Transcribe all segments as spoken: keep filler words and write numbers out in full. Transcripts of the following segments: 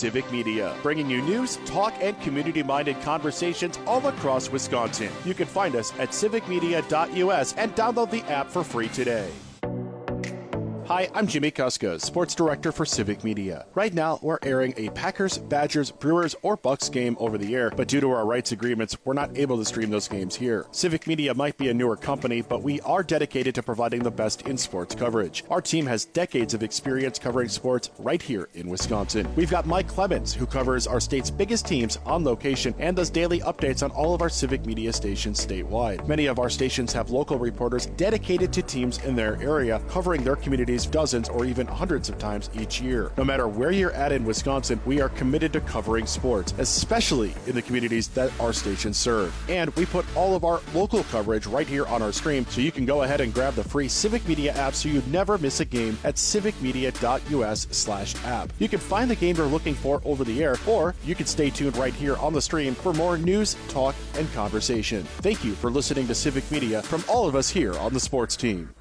Civic Media, bringing you news, talk, and community-minded conversations all across Wisconsin. You can find us at civic media dot U S and download the app for free today. Hi, I'm Jimmy Kuska, Sports Director for Civic Media. Right now, we're airing a Packers, Badgers, Brewers, or Bucks game over the air, but due to our rights agreements, we're not able to stream those games here. Civic Media might be a newer company, but we are dedicated to providing the best in sports coverage. Our team has decades of experience covering sports right here in Wisconsin. We've got Mike Clemens, who covers our state's biggest teams on location and does daily updates on all of our Civic Media stations statewide. Many of our stations have local reporters dedicated to teams in their area, covering their communities dozens or even hundreds of times each year. No matter where you're at in Wisconsin, we are committed to covering sports, especially in the communities that our stations serve. And we put all of our local coverage right here on our stream, so you can go ahead and grab the free Civic Media app so you never miss a game at civic media dot U S slash app. You can find the game you're looking for over the air, or you can stay tuned right here on the stream for more news, talk, and conversation. Thank you for listening to Civic Media from all of us here on the sports team.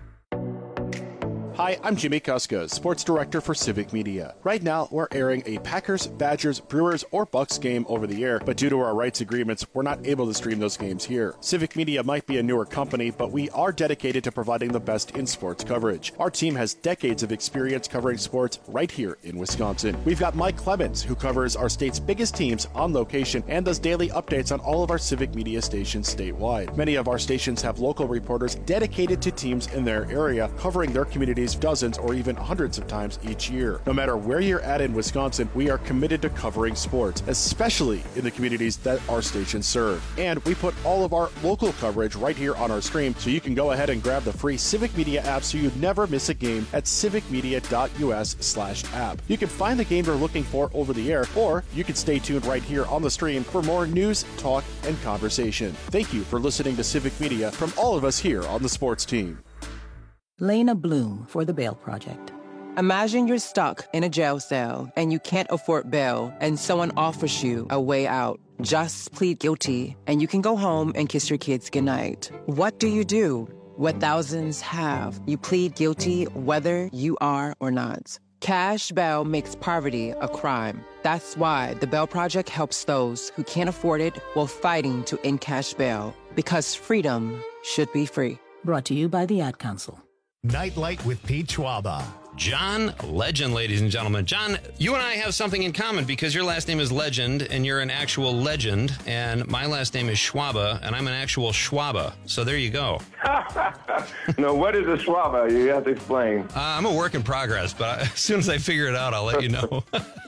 Hi, I'm Jimmy Kuska, Sports Director for Civic Media. Right now, we're airing a Packers, Badgers, Brewers, or Bucks game over the air, but due to our rights agreements, we're not able to stream those games here. Civic Media might be a newer company, but we are dedicated to providing the best in sports coverage. Our team has decades of experience covering sports right here in Wisconsin. We've got Mike Clemens, who covers our state's biggest teams on location and does daily updates on all of our Civic Media stations statewide. Many of our stations have local reporters dedicated to teams in their area, covering their communities dozens or even hundreds of times each year. No matter where you're at in Wisconsin, we are committed to covering sports, especially in the communities that our stations serve. And we put all of our local coverage right here on our stream, so you can go ahead and grab the free Civic Media app so you never miss a game at civic media dot U S slash app. You can find the game you're looking for over the air, or you can stay tuned right here on the stream for more news, talk, and conversation. Thank you for listening to Civic Media from all of us here on the sports team. Lena Bloom for the Bail Project. Imagine you're stuck in a jail cell and you can't afford bail, and someone offers you a way out. Just plead guilty and you can go home and kiss your kids goodnight. What do you do? What thousands have. You plead guilty whether you are or not. Cash bail makes poverty a crime. That's why the Bail Project helps those who can't afford it while fighting to end cash bail. Because freedom should be free. Brought to you by the Ad Council. Nightlight with Pete Schwaba. John Legend, ladies and gentlemen. John, you and I have something in common because your last name is Legend and you're an actual legend, and my last name is Schwaba and I'm an actual Schwaba. So there you go. No, what is a Schwaba? You have to explain. Uh, I'm a work in progress, but as soon as I figure it out, I'll let you know.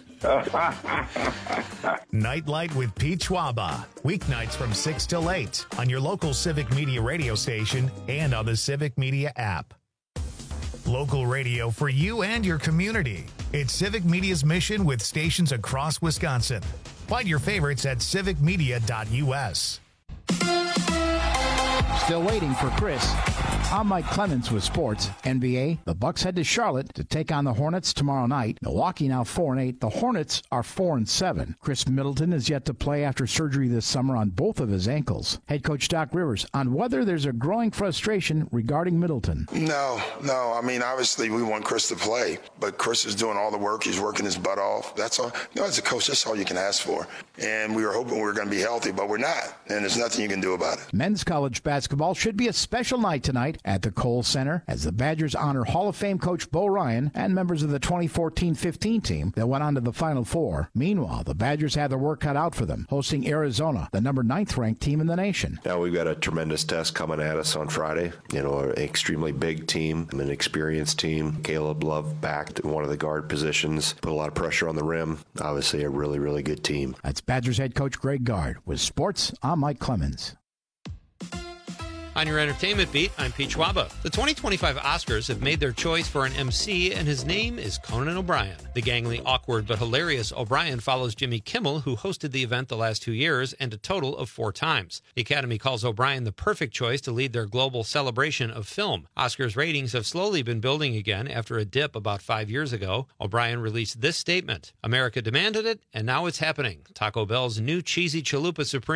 Nightlight with Pete Schwaba. Weeknights from six till eight on your local Civic Media radio station and on the Civic Media app. Local radio for you and your community. It's Civic Media's mission with stations across Wisconsin. Find your favorites at civic media dot U S. Still waiting for Chris. I'm Mike Clemens with sports. N B A, the Bucks head to Charlotte to take on the Hornets tomorrow night. Milwaukee now four and eight. The Hornets are four and seven. Chris Middleton is yet to play after surgery this summer on both of his ankles. Head coach Doc Rivers on whether there's a growing frustration regarding Middleton. No, no. I mean, obviously we want Chris to play, but Chris is doing all the work. He's working his butt off. That's all. You know, as a coach, that's all you can ask for. And we were hoping we were going to be healthy, but we're not. And there's nothing you can do about it. Men's college basketball should be a special night tonight at the Kohl Center as the Badgers honor Hall of Fame coach Bo Ryan and members of the twenty fourteen fifteen team that went on to the Final Four. Meanwhile, the Badgers have their work cut out for them, hosting Arizona, the number ninth ranked team in the nation. Now we've got a tremendous test coming at us on Friday. You know, an extremely big team, an experienced team. Caleb Love backed one of the guard positions, put a lot of pressure on the rim. Obviously a really, really good team. That's Badgers head coach Greg Gard. With sports, I'm Mike Clemens. On your entertainment beat, I'm Pete Schwaba. The twenty twenty-five Oscars have made their choice for an M C, and his name is Conan O'Brien. The gangly, awkward, but hilarious O'Brien follows Jimmy Kimmel, who hosted the event the last two years, and a total of four times. The Academy calls O'Brien the perfect choice to lead their global celebration of film. Oscars ratings have slowly been building again after a dip about five years ago. O'Brien released this statement: America demanded it, and now it's happening. Taco Bell's new cheesy chalupa supreme.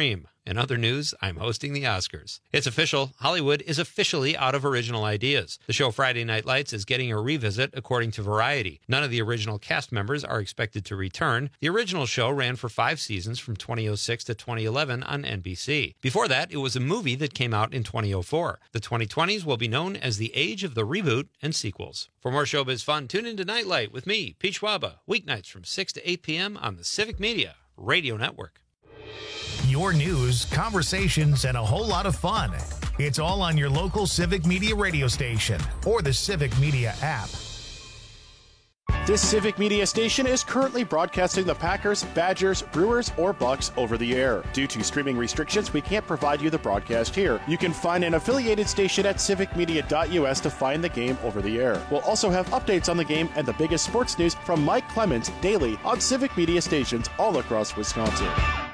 In other news, I'm hosting the Oscars. It's official. Hollywood is officially out of original ideas. The show Friday Night Lights is getting a revisit, according to Variety. None of the original cast members are expected to return. The original show ran for five seasons from two thousand six to twenty eleven on N B C. Before that, it was a movie that came out in two thousand four. The twenty twenties will be known as the age of the reboot and sequels. For more showbiz fun, tune into Nightlight with me, Pete Schwaba, weeknights from six to eight p.m. on the Civic Media Radio Network. Your news, conversations, and a whole lot of fun. It's all on your local Civic Media radio station or the Civic Media app. This Civic Media station is currently broadcasting the Packers, Badgers, Brewers, or Bucks over the air. Due to streaming restrictions, we can't provide you the broadcast here. You can find an affiliated station at civic media dot u s to find the game over the air. We'll also have updates on the game and the biggest sports news from Mike Clemens daily on Civic Media stations all across Wisconsin.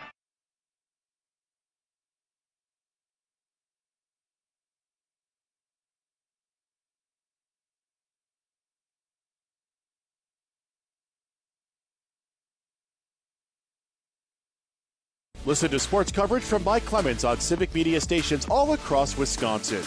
Listen to sports coverage from Mike Clemens on Civic Media stations all across Wisconsin.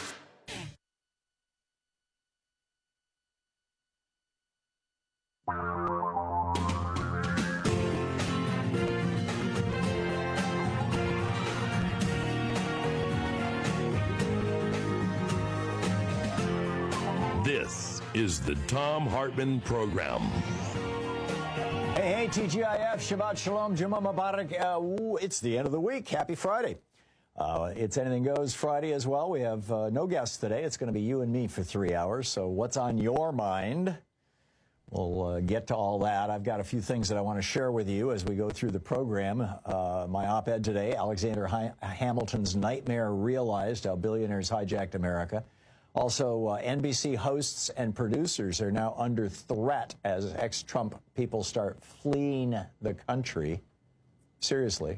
This is the Thom Hartmann Program. Hey, hey, T G I F, Shabbat Shalom, Juma Mubarak. Uh, ooh, it's the end of the week. Happy Friday. Uh, it's Anything Goes Friday as well. We have uh, no guests today. It's going to be you and me for three hours. So what's on your mind? We'll uh, get to all that. I've got a few things that I want to share with you as we go through the program. Uh, my op-ed today, Alexander Hi- Hamilton's nightmare realized, how billionaires hijacked America. Also, uh, N B C hosts and producers are now under threat as ex-Trump people start fleeing the country. Seriously.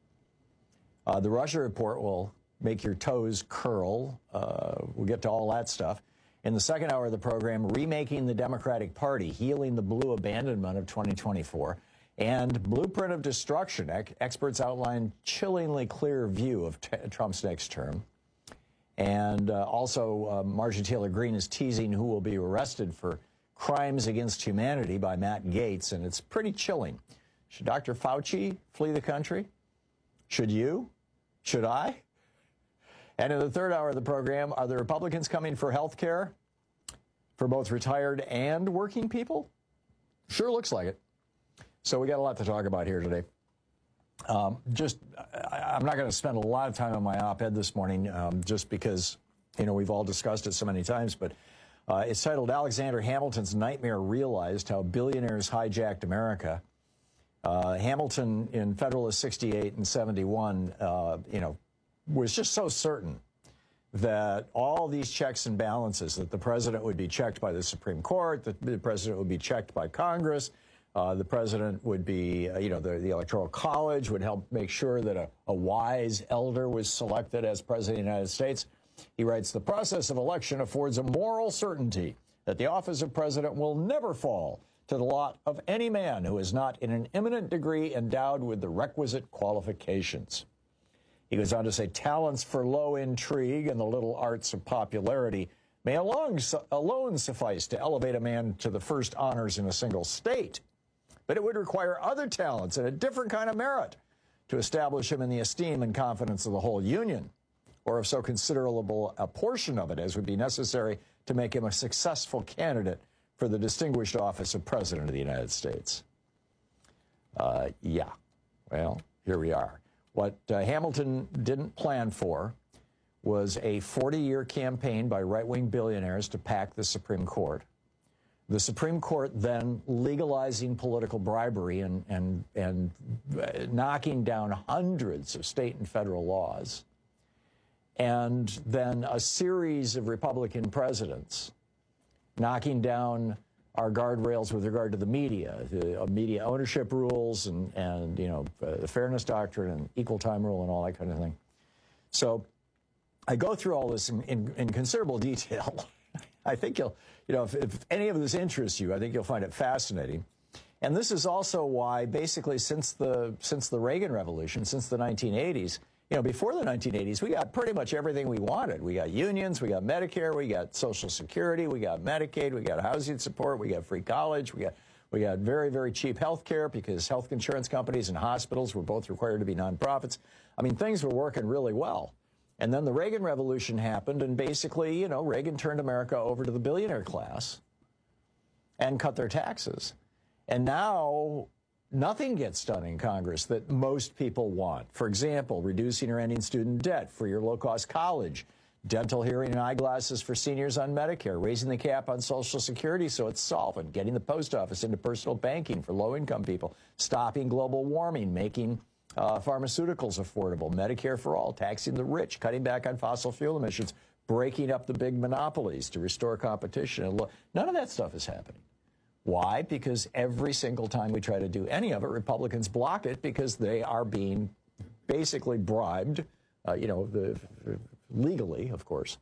Uh, the Russia report will make your toes curl. Uh, we'll get to all that stuff. In the second hour of the program, remaking the Democratic Party, healing the blue abandonment of twenty twenty-four, and blueprint of destruction. Ex- experts outline chillingly clear view of t- Trump's next term. And uh, also, uh, Marjorie Taylor Greene is teasing who will be arrested for crimes against humanity by Matt Gaetz, and it's pretty chilling. Should Doctor Fauci flee the country? Should you? Should I? And in the third hour of the program, are the Republicans coming for health care for both retired and working people? Sure looks like it. So we got a lot to talk about here today. Um, just, I, I'm not going to spend a lot of time on my op-ed this morning, um, just because, you know, we've all discussed it so many times, but uh, it's titled Alexander Hamilton's Nightmare Realized, How Billionaires Hijacked America. Uh, Hamilton in Federalist sixty-eight and seventy-one, uh, you know, was just so certain that all these checks and balances, that the president would be checked by the Supreme Court, that the president would be checked by Congress, Uh, the president would be, uh, you know, the, the Electoral College would help make sure that a, a wise elder was selected as president of the United States. He writes, the process of election affords a moral certainty that the office of president will never fall to the lot of any man who is not in an eminent degree endowed with the requisite qualifications. He goes on to say, talents for low intrigue and the little arts of popularity may alone, alone suffice to elevate a man to the first honors in a single state. But it would require other talents and a different kind of merit to establish him in the esteem and confidence of the whole Union, or of so considerable a portion of it as would be necessary to make him a successful candidate for the distinguished office of President of the United States. Uh, yeah, well, here we are. What uh, Hamilton didn't plan for was a forty-year campaign by right-wing billionaires to pack the Supreme Court. The Supreme Court then legalizing political bribery and, and, and knocking down hundreds of state and federal laws. And then a series of Republican presidents knocking down our guardrails with regard to the media, the uh, media ownership rules and, and you know, uh, the fairness doctrine and equal time rule and all that kind of thing. So I go through all this in, in, in considerable detail. I think you'll, you know, if, if any of this interests you, I think you'll find it fascinating. And this is also why, basically, since the since the Reagan Revolution, since the nineteen eighties, You know, before the nineteen eighties, we got pretty much everything we wanted. We got unions, we got Medicare, we got Social Security, we got Medicaid, we got housing support, we got free college, we got we got very, very cheap health care because health insurance companies and hospitals were both required to be nonprofits. I mean, things were working really well. And then the Reagan Revolution happened, and basically, you know, Reagan turned America over to the billionaire class and cut their taxes. And now nothing gets done in Congress that most people want. For example, reducing or ending student debt for your low-cost college, dental, hearing, and eyeglasses for seniors on Medicare, raising the cap on Social Security so it's solvent, getting the post office into personal banking for low-income people, stopping global warming, making uh, pharmaceuticals affordable, Medicare for all, taxing the rich, cutting back on fossil fuel emissions, breaking up the big monopolies to restore competition. And none of that stuff is happening. Why? Because every single time we try to do any of it, Republicans block it because they are being basically bribed, uh, you know, the, legally, of course,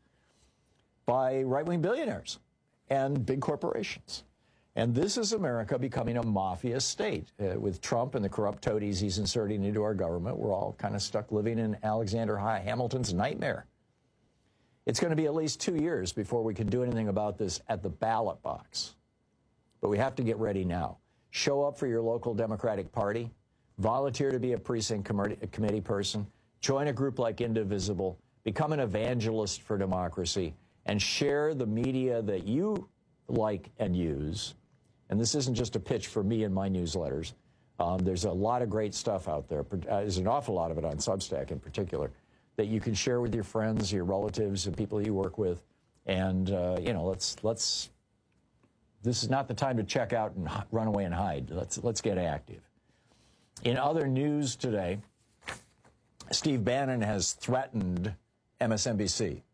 by right-wing billionaires and big corporations. And this is America becoming a mafia state. Uh, with Trump and the corrupt toadies he's inserting into our government, we're all kind of stuck living in Alexander Hamilton's nightmare. It's going to be at least two years before we can do anything about this at the ballot box. But we have to get ready now. Show up for your local Democratic Party. Volunteer to be a precinct com- committee person. Join a group like Indivisible. Become an evangelist for democracy. And share the media that you like and use. And this isn't just a pitch for me and my newsletters. Um, there's a lot of great stuff out there. Uh, there's an awful lot of it on Substack in particular that you can share with your friends, your relatives, and people you work with. And, uh, you know, let's let's... This is not the time to check out and run away and hide. Let's let's get active. In other news today, Steve Bannon has threatened M S N B C.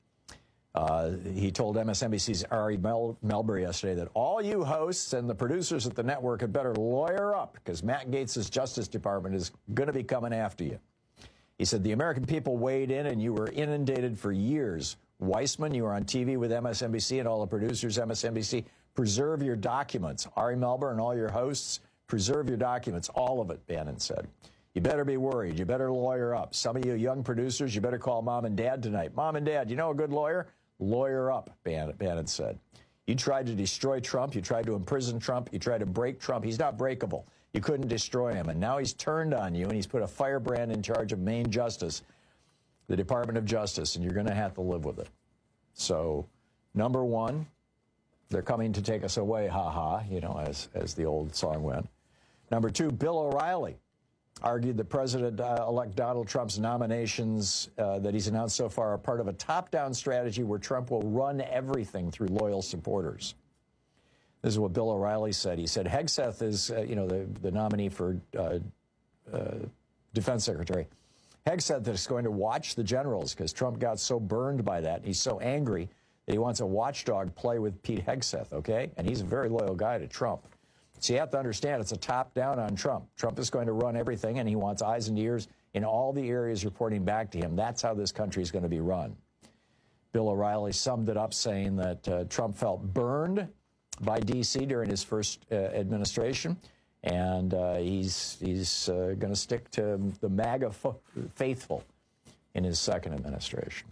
Uh, he told M S N B C's Ari Mel- Melber yesterday that all you hosts and the producers at the network had better lawyer up because Matt Gaetz' Justice Department is going to be coming after you. He said the American people weighed in and you were inundated for years. Weissman, you were on T V with M S N B C and all the producers M S N B C. Preserve your documents. Ari Melber and all your hosts, preserve your documents, all of it, Bannon said. You better be worried. You better lawyer up. Some of you young producers, you better call mom and dad tonight. Mom and dad, you know a good lawyer? Lawyer up, Bannon, Bannon said. You tried to destroy Trump. You tried to imprison Trump. You tried to break Trump. He's not breakable. You couldn't destroy him. And now he's turned on you, and he's put a firebrand in charge of Maine Justice, the Department of Justice, and you're going to have to live with it. So, number one, they're coming to take us away, ha-ha, you know, as, as the old song went. Number two, Bill O'Reilly argued that President-elect Donald Trump's nominations uh, that he's announced so far are part of a top-down strategy where Trump will run everything through loyal supporters. This is what Bill O'Reilly said. He said, Hegseth is, uh, you know, the, the nominee for uh, uh, defense secretary. Hegseth is going to watch the generals because Trump got so burned by that. He's so angry that he wants a watchdog play with Pete Hegseth, okay? And he's a very loyal guy to Trump. So you have to understand it's a top-down on Trump. Trump is going to run everything, and he wants eyes and ears in all the areas reporting back to him. That's how this country is going to be run. Bill O'Reilly summed it up saying that uh, Trump felt burned by D C during his first uh, administration, and uh, he's, he's uh, going to stick to the MAGA fo- faithful in his second administration.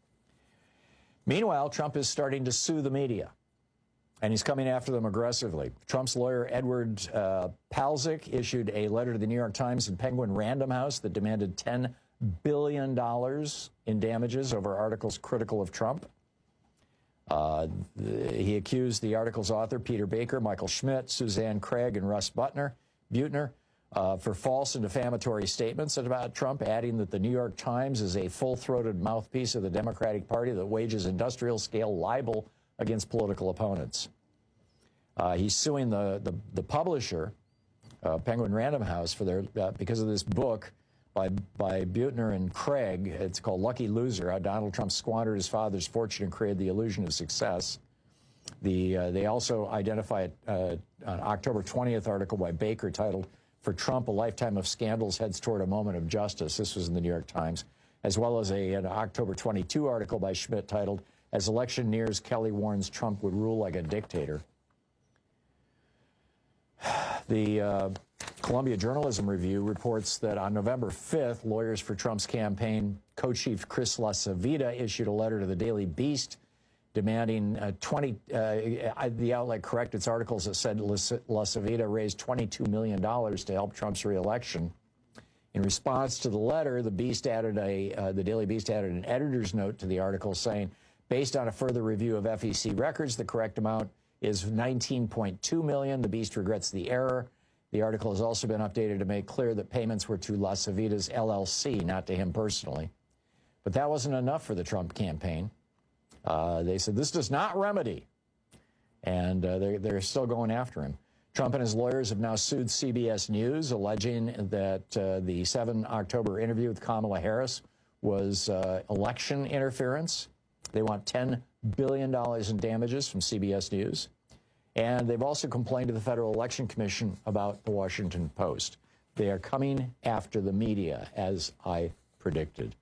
Meanwhile, Trump is starting to sue the media, and he's coming after them aggressively. Trump's lawyer, Edward uh, Palcic, issued a letter to the New York Times and Penguin Random House that demanded ten billion dollars in damages over articles critical of Trump. Uh, the, he accused the article's author, Peter Baker, Michael Schmidt, Suzanne Craig, and Russ Butner, Buettner, Uh, for false and defamatory statements about Trump, adding that the New York Times is a full-throated mouthpiece of the Democratic Party that wages industrial-scale libel against political opponents. Uh, he's suing the, the, the publisher, uh, Penguin Random House, for their uh, because of this book by, by Buettner and Craig. It's called Lucky Loser, How Donald Trump Squandered His Father's Fortune and Created the Illusion of Success. The, uh, they also identify uh, an October twentieth article by Baker titled, For Trump, a Lifetime of Scandals Heads Toward a Moment of Justice. This was in the New York Times, as well as a, an October twenty-second article by Schmidt titled, As Election Nears, Kelly Warns Trump Would Rule Like a Dictator. The uh, Columbia Journalism Review reports that on November fifth, lawyers for Trump's campaign co-chief Chris LaCivita issued a letter to the Daily Beast demanding uh, twenty. Uh, the outlet corrected its articles that said LaCivita raised twenty-two million dollars to help Trump's reelection. In response to the letter, the Beast added a uh, the Daily Beast added an editor's note to the article saying, based on a further review of F E C records, the correct amount is nineteen point two million dollars. The Beast regrets the error. The article has also been updated to make clear that payments were to LaCivita's L L C, not to him personally. But that wasn't enough for the Trump campaign. Uh, they said this does not remedy, and uh, they're, they're still going after him. Trump and his lawyers have now sued C B S News, alleging that uh, the seventh of October interview with Kamala Harris was uh, election interference. They want ten billion dollars in damages from C B S News. And they've also complained to the Federal Election Commission about the Washington Post. They are coming after the media, as I predicted.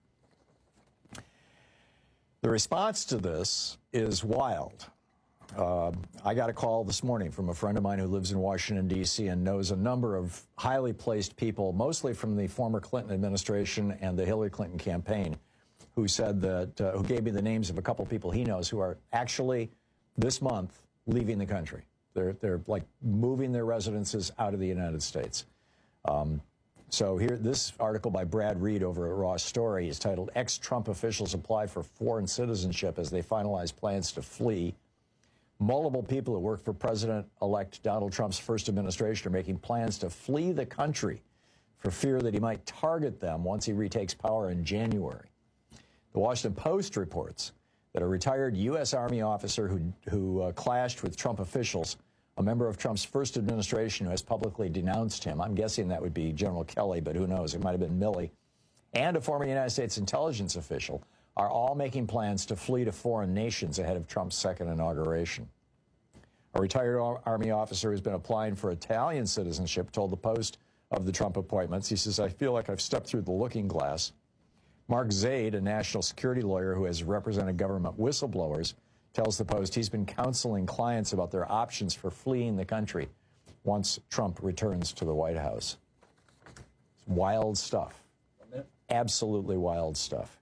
The response to this is wild. Uh, I got a call this morning from a friend of mine who lives in Washington, D C and knows a number of highly placed people, mostly from the former Clinton administration and the Hillary Clinton campaign, who said that, uh, who gave me the names of a couple people he knows who are actually this month leaving the country. They're, they're like moving their residences out of the United States. Um, so here, this article by Brad Reed over at Raw Story is titled, Ex-Trump Officials Apply for Foreign Citizenship as They Finalize Plans to Flee. Multiple people who work for President-elect Donald Trump's first administration are making plans to flee the country for fear that he might target them once he retakes power in January. The Washington Post reports that a retired U S Army officer who, who uh, clashed with Trump officials, a member of Trump's first administration who has publicly denounced him, I'm guessing that would be General Kelly, but who knows, it might have been Milley, and a former United States intelligence official, are all making plans to flee to foreign nations ahead of Trump's second inauguration. A retired Army officer who's been applying for Italian citizenship told the Post of the Trump appointments, he says, I feel like I've stepped through the looking glass. Mark Zaid, a national security lawyer who has represented government whistleblowers, tells the Post he's been counseling clients about their options for fleeing the country once Trump returns to the White House. It's wild stuff. Absolutely wild stuff.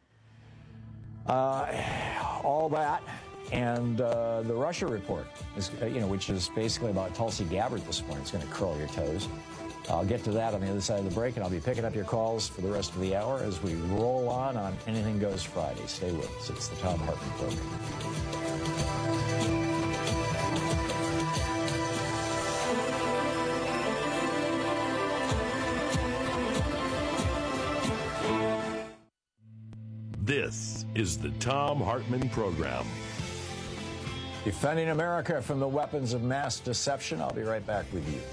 Uh, all that and uh, the Russia report, is, uh, you know, which is basically about Tulsi Gabbard this morning. It's going to curl your toes. I'll get to that on the other side of the break, and I'll be picking up your calls for the rest of the hour as we roll on on Anything Goes Friday. Stay with us. It's the Thom Hartmann Program. This is the Thom Hartmann Program. Defending America from the weapons of mass deception. I'll be right back with you.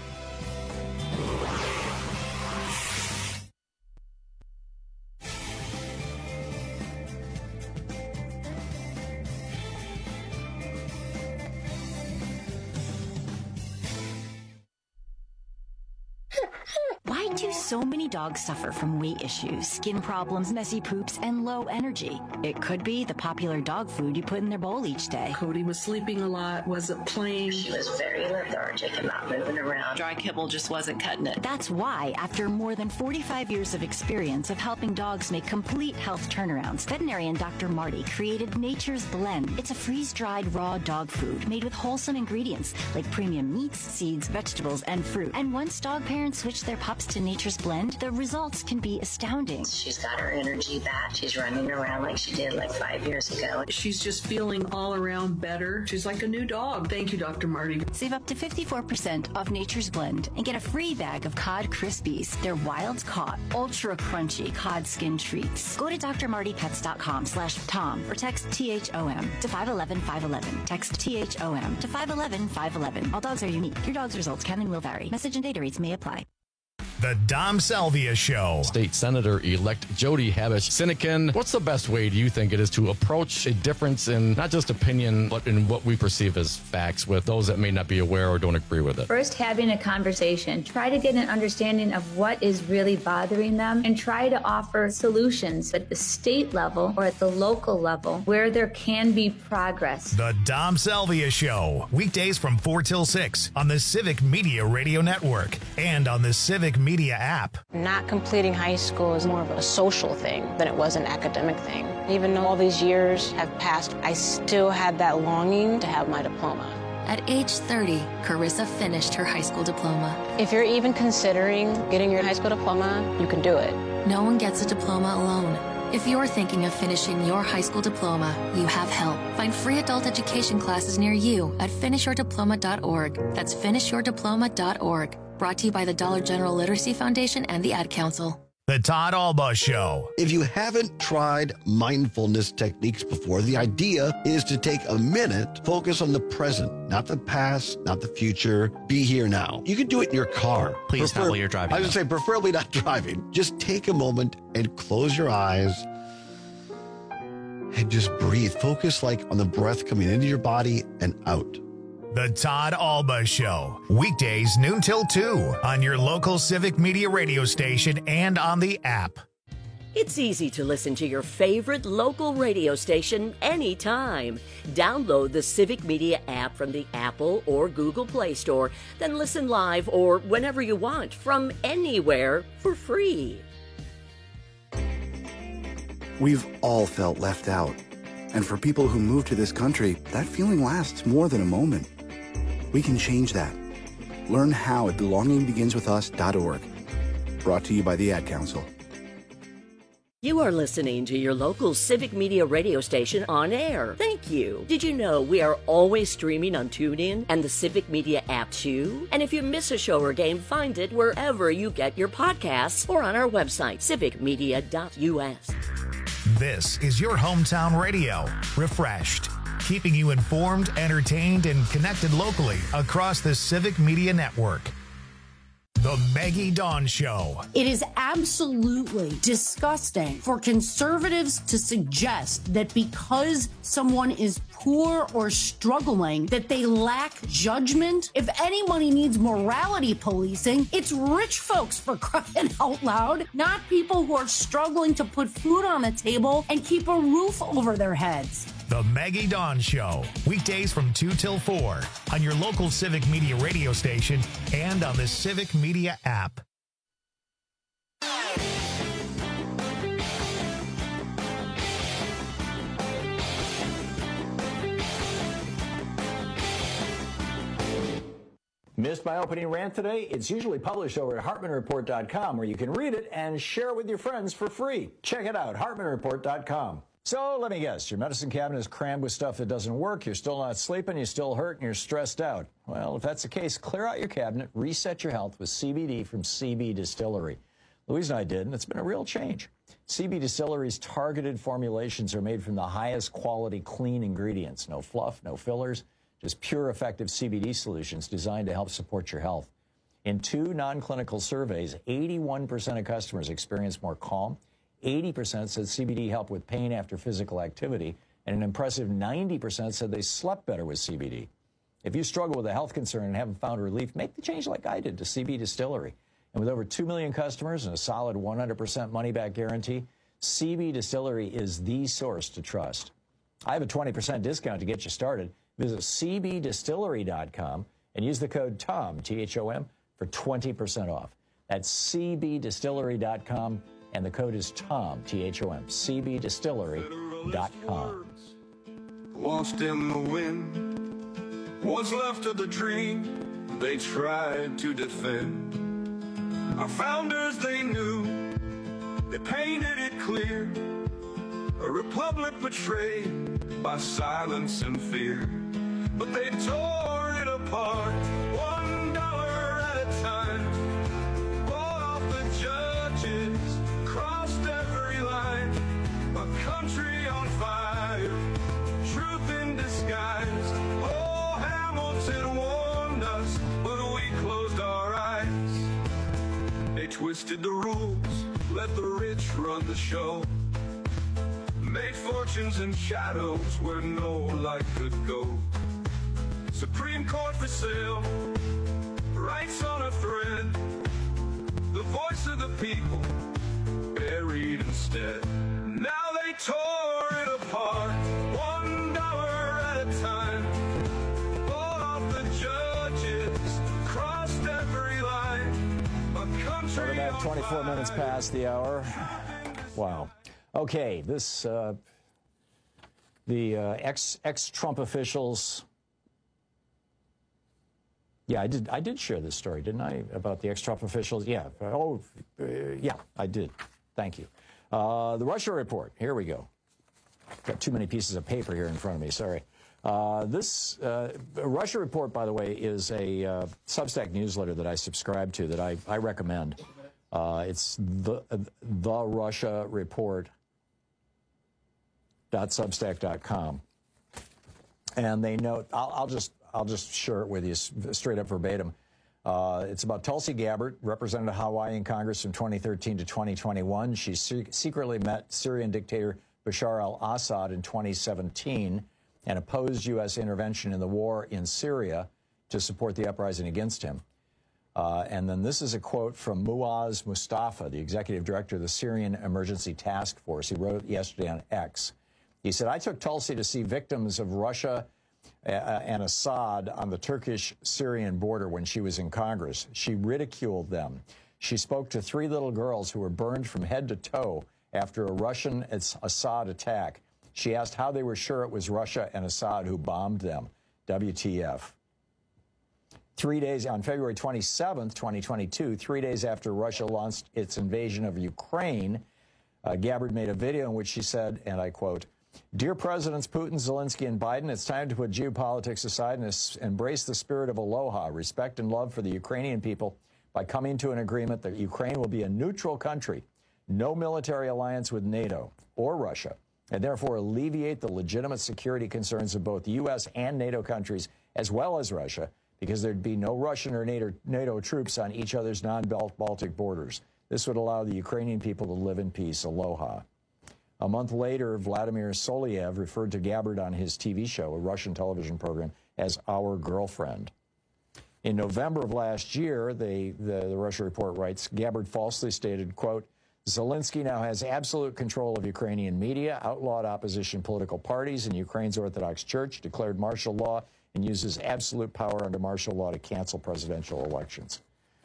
So many dogs suffer from weight issues, skin problems, messy poops, and low energy. It could be the popular dog food you put in their bowl each day. Cody was sleeping a lot, wasn't playing. She was very lethargic and not moving around. Dry kibble just wasn't cutting it. That's why, after more than forty-five years of experience of helping dogs make complete health turnarounds, veterinarian Doctor Marty created Nature's Blend. It's a freeze-dried raw dog food made with wholesome ingredients like premium meats, seeds, vegetables, and fruit. And once dog parents switch their pups to Nature's Blend, the results can be astounding. She's got her energy back. She's running around like she did like five years ago. She's just feeling all around better. She's like a new dog. Thank you, Doctor Marty. Save up to fifty-four percent off Nature's Blend and get a free bag of Cod Krispies. They're wild caught, ultra crunchy cod skin treats. Go to drmartypets.com slash Tom or text T H O M to five one one, five one one. Text T H O M to five one one, five one one. All dogs are unique. Your dog's results can and will vary. Message and data rates may apply. The Dom Salvia Show. State Senator-elect Jody Habush-Sinekin, what's the best way, do you think, it is to approach a difference in not just opinion, but in what we perceive as facts with those that may not be aware or don't agree with it? First, having a conversation. Try to get an understanding of what is really bothering them and try to offer solutions at the state level or at the local level where there can be progress. The Dom Salvia Show. Weekdays from four till six on the Civic Media Radio Network and on the Civic Media app. Not completing high school is more of a social thing than it was an academic thing. Even though all these years have passed, I still had that longing to have my diploma. At age thirty, Carissa finished her high school diploma. If you're even considering getting your high school diploma, you can do it. No one gets a diploma alone. If you're thinking of finishing your high school diploma, you have help. Find free adult education classes near you at finish your diploma dot org. That's finish your diploma dot org. Brought to you by the Dollar General Literacy Foundation and the Ad Council. The Todd Alba Show. If you haven't tried mindfulness techniques before, the idea is to take a minute, focus on the present, not the past, not the future. Be here now. You can do it in your car. Please Prefer- not while you're driving. I was going to say, preferably not driving. Just take a moment and close your eyes and just breathe. Focus like on the breath coming into your body and out. The Todd Alba Show. Weekdays noon till two on your local Civic Media radio station and on the app. It's easy to listen to your favorite local radio station anytime. Download the Civic Media app from the Apple or Google Play Store, then listen live or whenever you want from anywhere for free. We've all felt left out. And for people who move to this country, that feeling lasts more than a moment. We can change that. Learn how at belonging begins with us dot org. Brought to you by the Ad Council. You are listening to your local Civic Media radio station on air. Thank you. Did you know we are always streaming on TuneIn and the Civic Media app too? And if you miss a show or game, find it wherever you get your podcasts or on our website, civic media dot u s. This is your hometown radio, refreshed, keeping you informed, entertained, and connected locally across the Civic Media Network. The Maggie Dawn Show. It is absolutely disgusting for conservatives to suggest that because someone is poor or struggling, that they lack judgment. If anybody needs morality policing, it's rich folks, for crying out loud, not people who are struggling to put food on the table and keep a roof over their heads. The Maggie Dawn Show, weekdays from two till four on your local Civic Media radio station and on the Civic Media app. Missed my opening rant today? It's usually published over at hartman report dot com, where you can read it and share it with your friends for free. Check it out, hartman report dot com. So let me guess, your medicine cabinet is crammed with stuff that doesn't work, you're still not sleeping, you still hurt, and you're stressed out. Well, if that's the case, clear out your cabinet, reset your health with C B D from C B Distillery. Louise and I did, and it's been a real change. C B Distillery's targeted formulations are made from the highest quality clean ingredients. No fluff, no fillers, just pure effective C B D solutions designed to help support your health. In two non-clinical surveys, eighty-one percent of customers experienced more calm, eighty percent said C B D helped with pain after physical activity, and an impressive ninety percent said they slept better with C B D. If you struggle with a health concern and haven't found relief, make the change like I did to C B Distillery. And with over two million customers and a solid one hundred percent money-back guarantee, C B Distillery is the source to trust. I have a twenty percent discount to get you started. Visit c b distillery dot com and use the code TOM, T H O M, for twenty percent off. That's c b distillery dot com. And the code is TOM, T H O M, c b distillery dot com. Lost in the wind, what's left of the dream they tried to defend. Our founders, they knew, they painted it clear, a republic betrayed by silence and fear. But they tore it apart, one dollar at a time, bought off the judges, crossed every line, a country on fire, truth in disguise. Oh, Hamilton warned us, but we closed our eyes. They twisted the rules, let the rich run the show. Made fortunes in shadows where no light could go. Supreme Court for sale, rights on a thread. The voice of the people buried instead. Now they tore it apart, one dollar at a time. Bought off the judges, crossed every line. A country. We're about twenty-four minutes past the hour. Wow. Okay, this uh, the uh, ex ex Trump officials. Yeah, I did. I did share this story, didn't I, about the ex Trump officials? Yeah. Oh, uh, yeah, I did. Thank you. Uh, the Russia report. Here we go. Got too many pieces of paper here in front of me. Sorry. Uh, this uh, Russia report, by the way, is a uh, Substack newsletter that I subscribe to that I, I recommend. Uh, it's the the Russia report dot substack dot com, and they note. I'll, I'll just I'll just share it with you straight up verbatim. Uh, it's about Tulsi Gabbard, represented Hawaii in Congress from twenty thirteen to twenty twenty-one. She se secretly met Syrian dictator Bashar al-Assad in twenty seventeen and opposed U S intervention in the war in Syria to support the uprising against him. Uh, and then this is a quote from Muaz Mustafa, the executive director of the Syrian Emergency Task Force. He wrote yesterday on X. He said, I took Tulsi to see victims of Russia uh, and Assad on the Turkish-Syrian border when she was in Congress. She ridiculed them. She spoke to three little girls who were burned from head to toe after a Russian Assad attack. She asked how they were sure it was Russia and Assad who bombed them. W T F. Three days, on February twenty-seventh, twenty twenty-two, three days after Russia launched its invasion of Ukraine, uh, Gabbard made a video in which she said, and I quote, Dear Presidents Putin, Zelensky, and Biden, it's time to put geopolitics aside and embrace the spirit of aloha, respect and love for the Ukrainian people by coming to an agreement that Ukraine will be a neutral country, no military alliance with NATO or Russia, and therefore alleviate the legitimate security concerns of both U S and NATO countries, as well as Russia, because there'd be no Russian or NATO, NATO troops on each other's non-Baltic borders. This would allow the Ukrainian people to live in peace. Aloha. A month later, Vladimir Soliev referred to Gabbard on his T V show, a Russian television program, as our girlfriend. In November of last year, they, the, the Russia report writes, Gabbard falsely stated, quote, Zelensky now has absolute control of Ukrainian media, outlawed opposition political parties, and Ukraine's Orthodox Church, declared martial law, and uses absolute power under martial law to cancel presidential elections.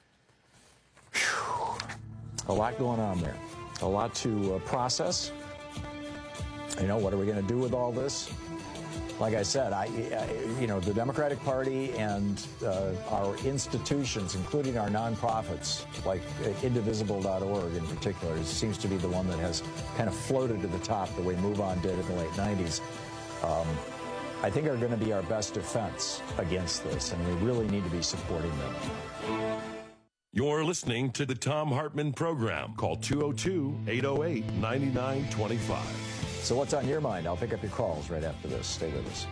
Whew. A lot going on there. A lot to uh, process. You know, what are we going to do with all this? Like I said, I, I you know, the Democratic Party and uh, our institutions, including our nonprofits, like indivisible dot org in particular, seems to be the one that has kind of floated to the top the way MoveOn did in the late nineties. Um, I think are going to be our best defense against this, and we really need to be supporting them. You're listening to the Thom Hartmann Program. Call two oh two, eight oh eight, nine nine two five. So what's on your mind? I'll pick up your calls right after this. Stay with us.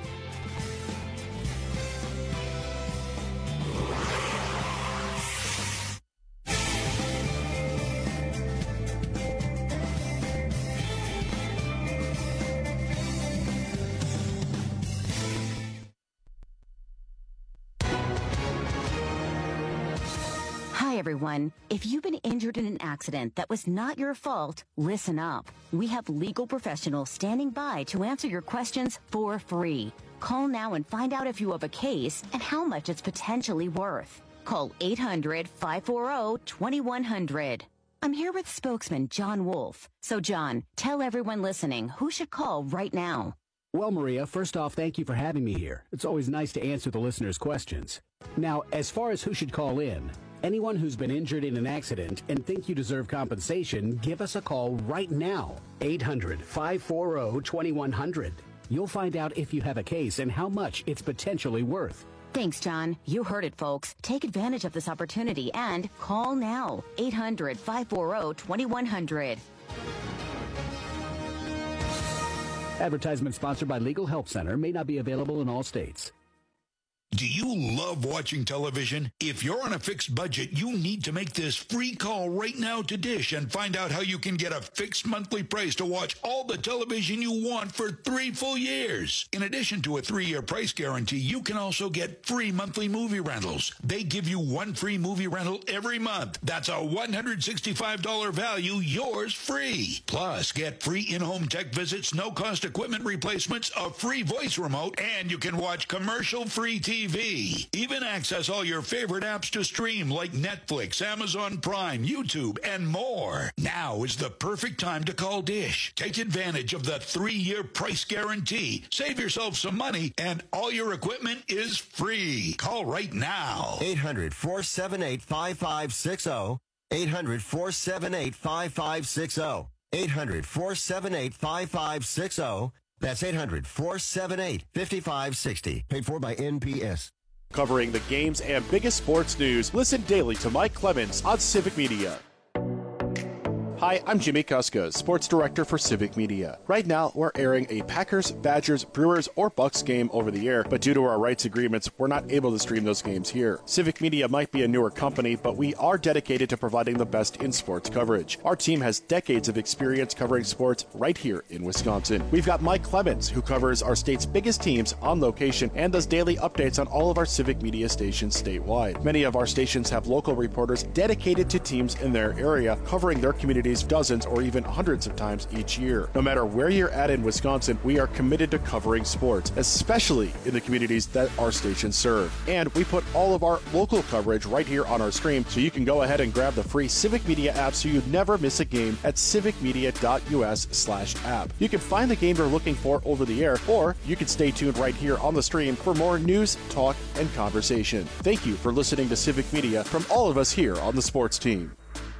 Everyone, if you've been injured in an accident that was not your fault, listen up. We have legal professionals standing by to answer your questions for free. Call now and find out if you have a case and how much it's potentially worth. Call eight hundred, five four zero, two one zero zero. I'm here with spokesman John Wolf. So, John, tell everyone listening who should call right now. Well, Maria, first off, thank you for having me here. It's always nice to answer the listeners' questions. Now, as far as who should call in, anyone who's been injured in an accident and think you deserve compensation, give us a call right now. eight hundred, five four zero, two one zero zero. You'll find out if you have a case and how much it's potentially worth. Thanks, John. You heard it, folks. Take advantage of this opportunity and call now. eight hundred, five four zero, two one zero zero. Advertisement sponsored by Legal Help Center, may not be available in all states. Do you love watching television? If you're on a fixed budget, you need to make this free call right now to Dish and find out how you can get a fixed monthly price to watch all the television you want for three full years. In addition to a three-year price guarantee, you can also get free monthly movie rentals. They give you one free movie rental every month. That's a one hundred sixty-five dollars value, yours free. Plus, get free in-home tech visits, no-cost equipment replacements, a free voice remote, and you can watch commercial-free T V. Even access all your favorite apps to stream like Netflix, Amazon Prime, YouTube, and more. Now is the perfect time to call Dish. Take advantage of the three-year price guarantee. Save yourself some money, and all your equipment is free. Call right now. eight hundred, four seven eight, five five six zero. eight hundred, four seven eight, five five six zero. eight hundred, four seven eight, five five six zero. That's eight hundred, four seven eight, five five six zero. Paid for by N P S. Covering the games and biggest sports news, listen daily to Mike Clemens on Civic Media. Hi, I'm Jimmy Kuska, Sports Director for Civic Media. Right now, we're airing a Packers, Badgers, Brewers, or Bucks game over the air, but due to our rights agreements, we're not able to stream those games here. Civic Media might be a newer company, but we are dedicated to providing the best in sports coverage. Our team has decades of experience covering sports right here in Wisconsin. We've got Mike Clemens, who covers our state's biggest teams on location and does daily updates on all of our Civic Media stations statewide. Many of our stations have local reporters dedicated to teams in their area, covering their communities dozens or even hundreds of times each year. No matter where you're at in Wisconsin, we are committed to covering sports, especially in the communities that our stations serve. And we put all of our local coverage right here on our stream, so you can go ahead and grab the free Civic Media app so you never miss a game at civicmedia.us slash app. You can find the game you're looking for over the air, or you can stay tuned right here on the stream for more news, talk, and conversation. Thank you for listening to Civic Media from all of us here on the sports team.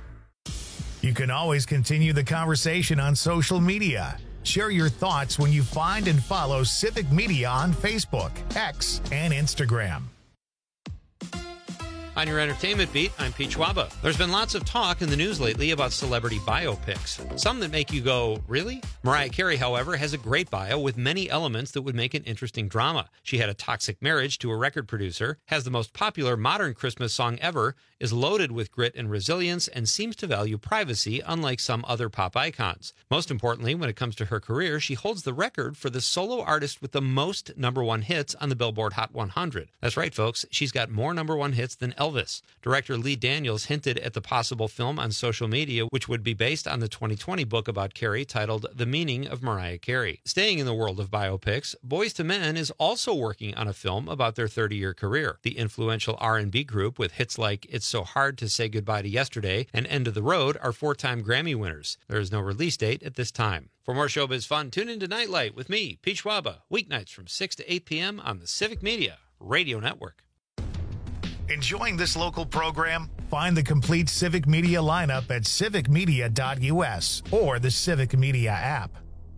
You can always continue the conversation on social media. Share your thoughts when you find and follow Civic Media on Facebook, X, and Instagram. On your entertainment beat, I'm Pete Schwaba. There's been lots of talk in the news lately about celebrity biopics. Some that make you go, really? Mariah Carey, however, has a great bio with many elements that would make an interesting drama. She had a toxic marriage to a record producer, has the most popular modern Christmas song ever, is loaded with grit and resilience, and seems to value privacy, unlike some other pop icons. Most importantly, when it comes to her career, she holds the record for the solo artist with the most number one hits on the Billboard Hot one hundred. That's right, folks. She's got more number one hits than Elvis. Director Lee Daniels hinted at the possible film on social media, which would be based on the twenty twenty book about Carey titled The Meaning of Mariah Carey. Staying in the world of biopics, Boyz two Men is also working on a film about their thirty-year career. The influential R and B group with hits like It's So Hard to Say Goodbye to Yesterday and End of the Road are four-time Grammy winners. There is no release date at this time. For more showbiz fun, tune into Nightlight with me, Pete Schwaba, weeknights from six to eight p.m. on the Civic Media Radio Network. Enjoying this local program? Find the complete Civic Media lineup at civic media dot u s or the Civic Media app.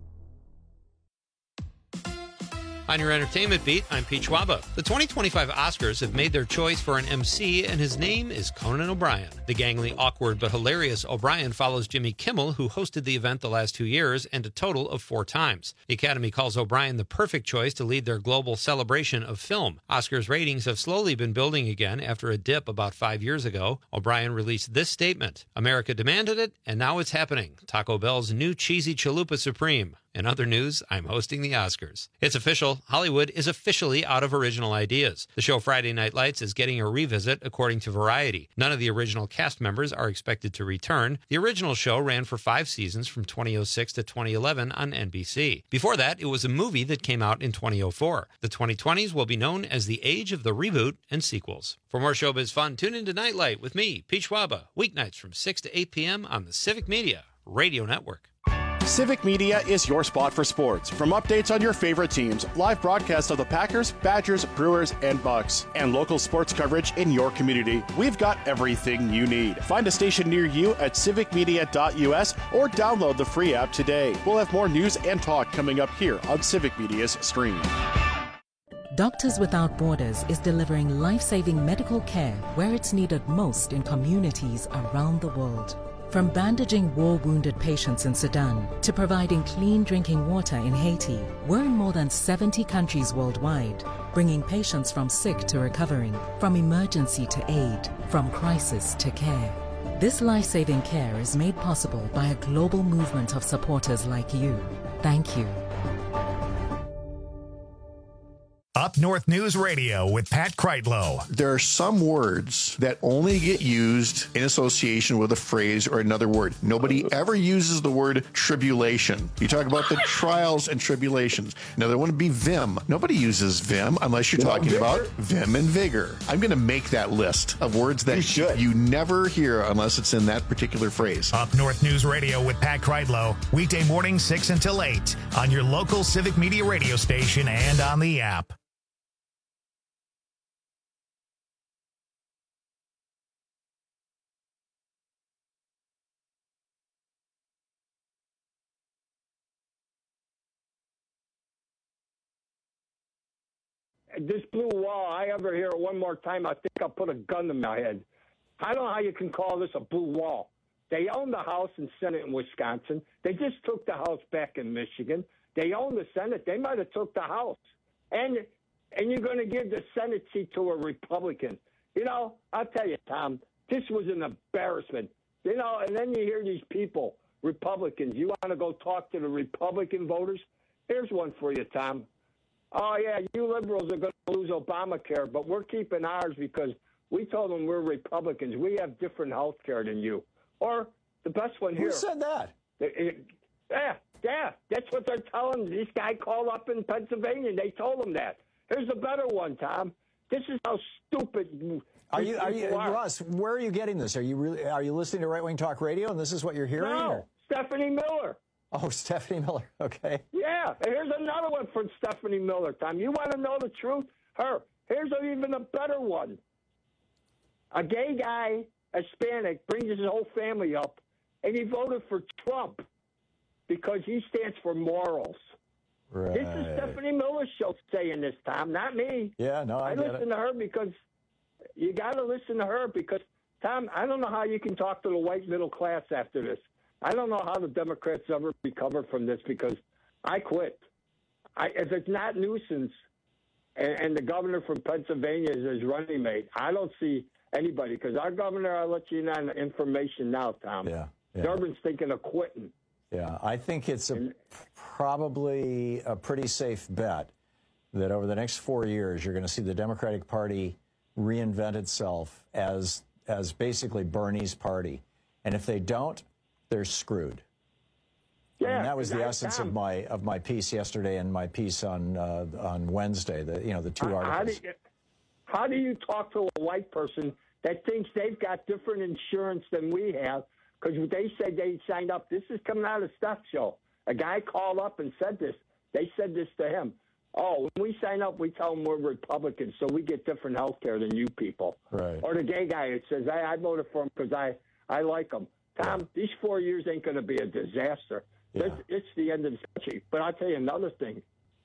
On your entertainment beat, I'm Pete Schwaba. The twenty twenty-five Oscars have made their choice for an M C, and his name is Conan O'Brien. The gangly, awkward, but hilarious O'Brien follows Jimmy Kimmel, who hosted the event the last two years, and a total of four times. The Academy calls O'Brien the perfect choice to lead their global celebration of film. Oscars ratings have slowly been building again after a dip about five years ago. O'Brien released this statement: America demanded it, and now it's happening. Taco Bell's new cheesy Chalupa Supreme. In other news, I'm hosting the Oscars. It's official. Hollywood is officially out of original ideas. The show Friday Night Lights is getting a revisit, according to Variety. None of the original cast members are expected to return. The original show ran for five seasons from twenty oh six to twenty eleven on N B C. Before that, it was a movie that came out in twenty oh four. The twenty twenties will be known as the age of the reboot and sequels. For more showbiz fun, tune into Nightlight with me, Pete Schwaba, weeknights from six to eight p.m. on the Civic Media Radio Network. Civic Media is your spot for sports. From updates on your favorite teams, live broadcasts of the Packers, Badgers, Brewers, and Bucks, and local sports coverage in your community, we've got everything you need. Find a station near you at civic media dot u s or download the free app today. We'll have more news and talk coming up here on Civic Media's stream. Doctors Without Borders is delivering life-saving medical care where it's needed most in communities around the world. From bandaging war-wounded patients in Sudan to providing clean drinking water in Haiti, we're in more than seventy countries worldwide, bringing patients from sick to recovering, from emergency to aid, from crisis to care. This life-saving care is made possible by a global movement of supporters like you. Thank you. Up North News Radio with Pat Kreitlow. There are some words that only get used in association with a phrase or another word. Nobody ever uses the word tribulation. You talk about the trials and tribulations. Another one would be vim. Nobody uses vim unless you're talking you about vim and vigor. I'm going to make that list of words that you, you never hear unless it's in that particular phrase. Up North News Radio with Pat Kreitlow. Weekday morning six until eight on your local Civic Media radio station and on the app. This blue wall, I ever hear it one more time, I think I'll put a gun to my head. I don't know how you can call this a blue wall. They own the House and Senate in Wisconsin. They just took the House back in Michigan. They own the Senate. They might have took the House. And and you're going to give the Senate seat to a Republican. You know, I'll tell you, Tom, this was an embarrassment. You know, and then you hear these people, Republicans, you want to go talk to the Republican voters? Here's one for you, Tom. Oh, yeah, you liberals are going to lose Obamacare, but we're keeping ours because we told them we're Republicans. We have different health care than you. Or the best one here. Who said that? Yeah, yeah, that's what they're telling. This guy called up in Pennsylvania, and they told him that. Here's a better one, Tom. This is how stupid Are you, are you, are. Russ, where are you getting this? Are you really, are you listening to Right Wing Talk Radio, and this is what you're hearing? No, or? Stephanie Miller. Oh, Stephanie Miller. Okay. Yeah, and here's another one from Stephanie Miller, Tom. You want to know the truth? Her. Here's a, even a better one. A gay guy, Hispanic, brings his whole family up, and he voted for Trump because he stands for morals. Right. This is Stephanie Miller's show saying this, Tom, not me. Yeah, no, I, I get listen it. to her because you got to listen to her because, Tom, I don't know how you can talk to the white middle class after this. I don't know how the Democrats ever recover from this because I quit. I, if it's not nuisance and, and the governor from Pennsylvania is his running mate, I don't see anybody because our governor, I'll let you know on the information now, Tom. Yeah, yeah. Durbin's thinking of quitting. Yeah, I think it's a, probably a pretty safe bet that over the next four years you're going to see the Democratic Party reinvent itself as as basically Bernie's party. And if they don't, they're screwed. Yeah, I mean, that was the I, essence Tom, of my of my piece yesterday and my piece on uh, on Wednesday. The you know the two how, articles. How do, you, how do you talk to a white person that thinks they've got different insurance than we have? Because they said they signed up. This is coming out of Stuff Show. A guy called up and said this. They said this to him. Oh, when we sign up, we tell them we're Republicans, so we get different health care than you people. Right. Or the gay guy that says, I, I voted for him because I, I like him. Tom, yeah. These four years ain't going to be a disaster. Yeah. It's, it's the end of the century. But I'll tell you another thing.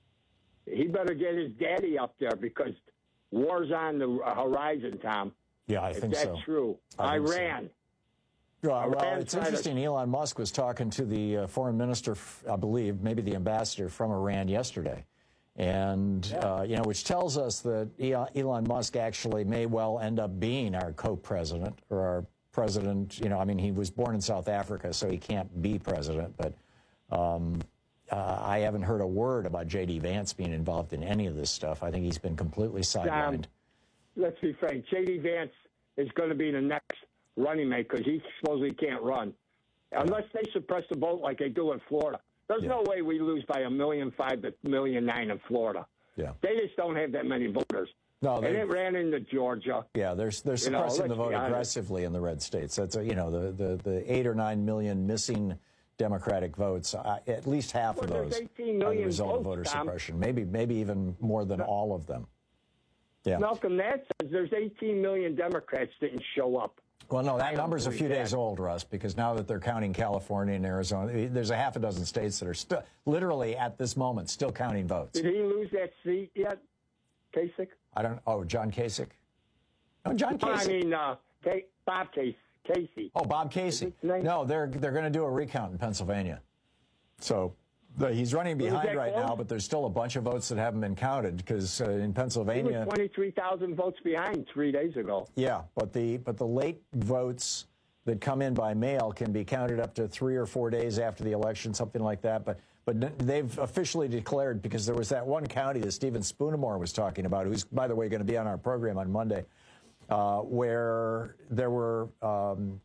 He better get his daddy up there because war's on the horizon, Tom. Yeah, I if think that's so. true. I Iran. So. Well, well, Iran it's interesting. To... Elon Musk was talking to the uh, foreign minister, I believe, maybe the ambassador from Iran yesterday. And, yeah. uh, you know, which tells us that Elon Musk actually may well end up being our co-president or our president. You know, I mean, he was born in South Africa, so he can't be president. But um, uh, I haven't heard a word about J D Vance being involved in any of this stuff. I think he's been completely sidelined. Um, let's be frank. J D Vance is going to be the next running mate because he supposedly can't run. Unless they suppress the vote like they do in Florida. There's yeah. no way we lose by a million five to a million nine in Florida. Yeah. They just don't have that many voters. No, they, and it ran into Georgia. Yeah, they're they're suppressing you know, the vote aggressively in the red states. That's a, you know the, the the eight or nine million missing Democratic votes. Uh, at least half well, of those eighteen are the million result votes, of voter Tom. suppression. Maybe maybe even more than all of them. Yeah. Malcolm, that says there's eighteen million Democrats didn't show up. Well, no, that number's a few that. days old, Russ, because now that they're counting California and Arizona, there's a half a dozen states that are still, literally at this moment, still counting votes. Did he lose that seat yet, Kasich? I don't. Oh, John Kasich. No, John Kasich. I mean, uh, Bob Kasich. Casey. Oh, Bob Casey. No, they're they're going to do a recount in Pennsylvania. So the, he's running behind right now, but there's still a bunch of votes that haven't been counted because uh, in Pennsylvania, he was twenty-three thousand votes behind three days ago. Yeah, but the but the late votes that come in by mail can be counted up to three or four days after the election, something like that. But but they've officially declared, because there was that one county that Stephen Spoonamore was talking about, who's, by the way, going to be on our program on Monday, uh, where there were um,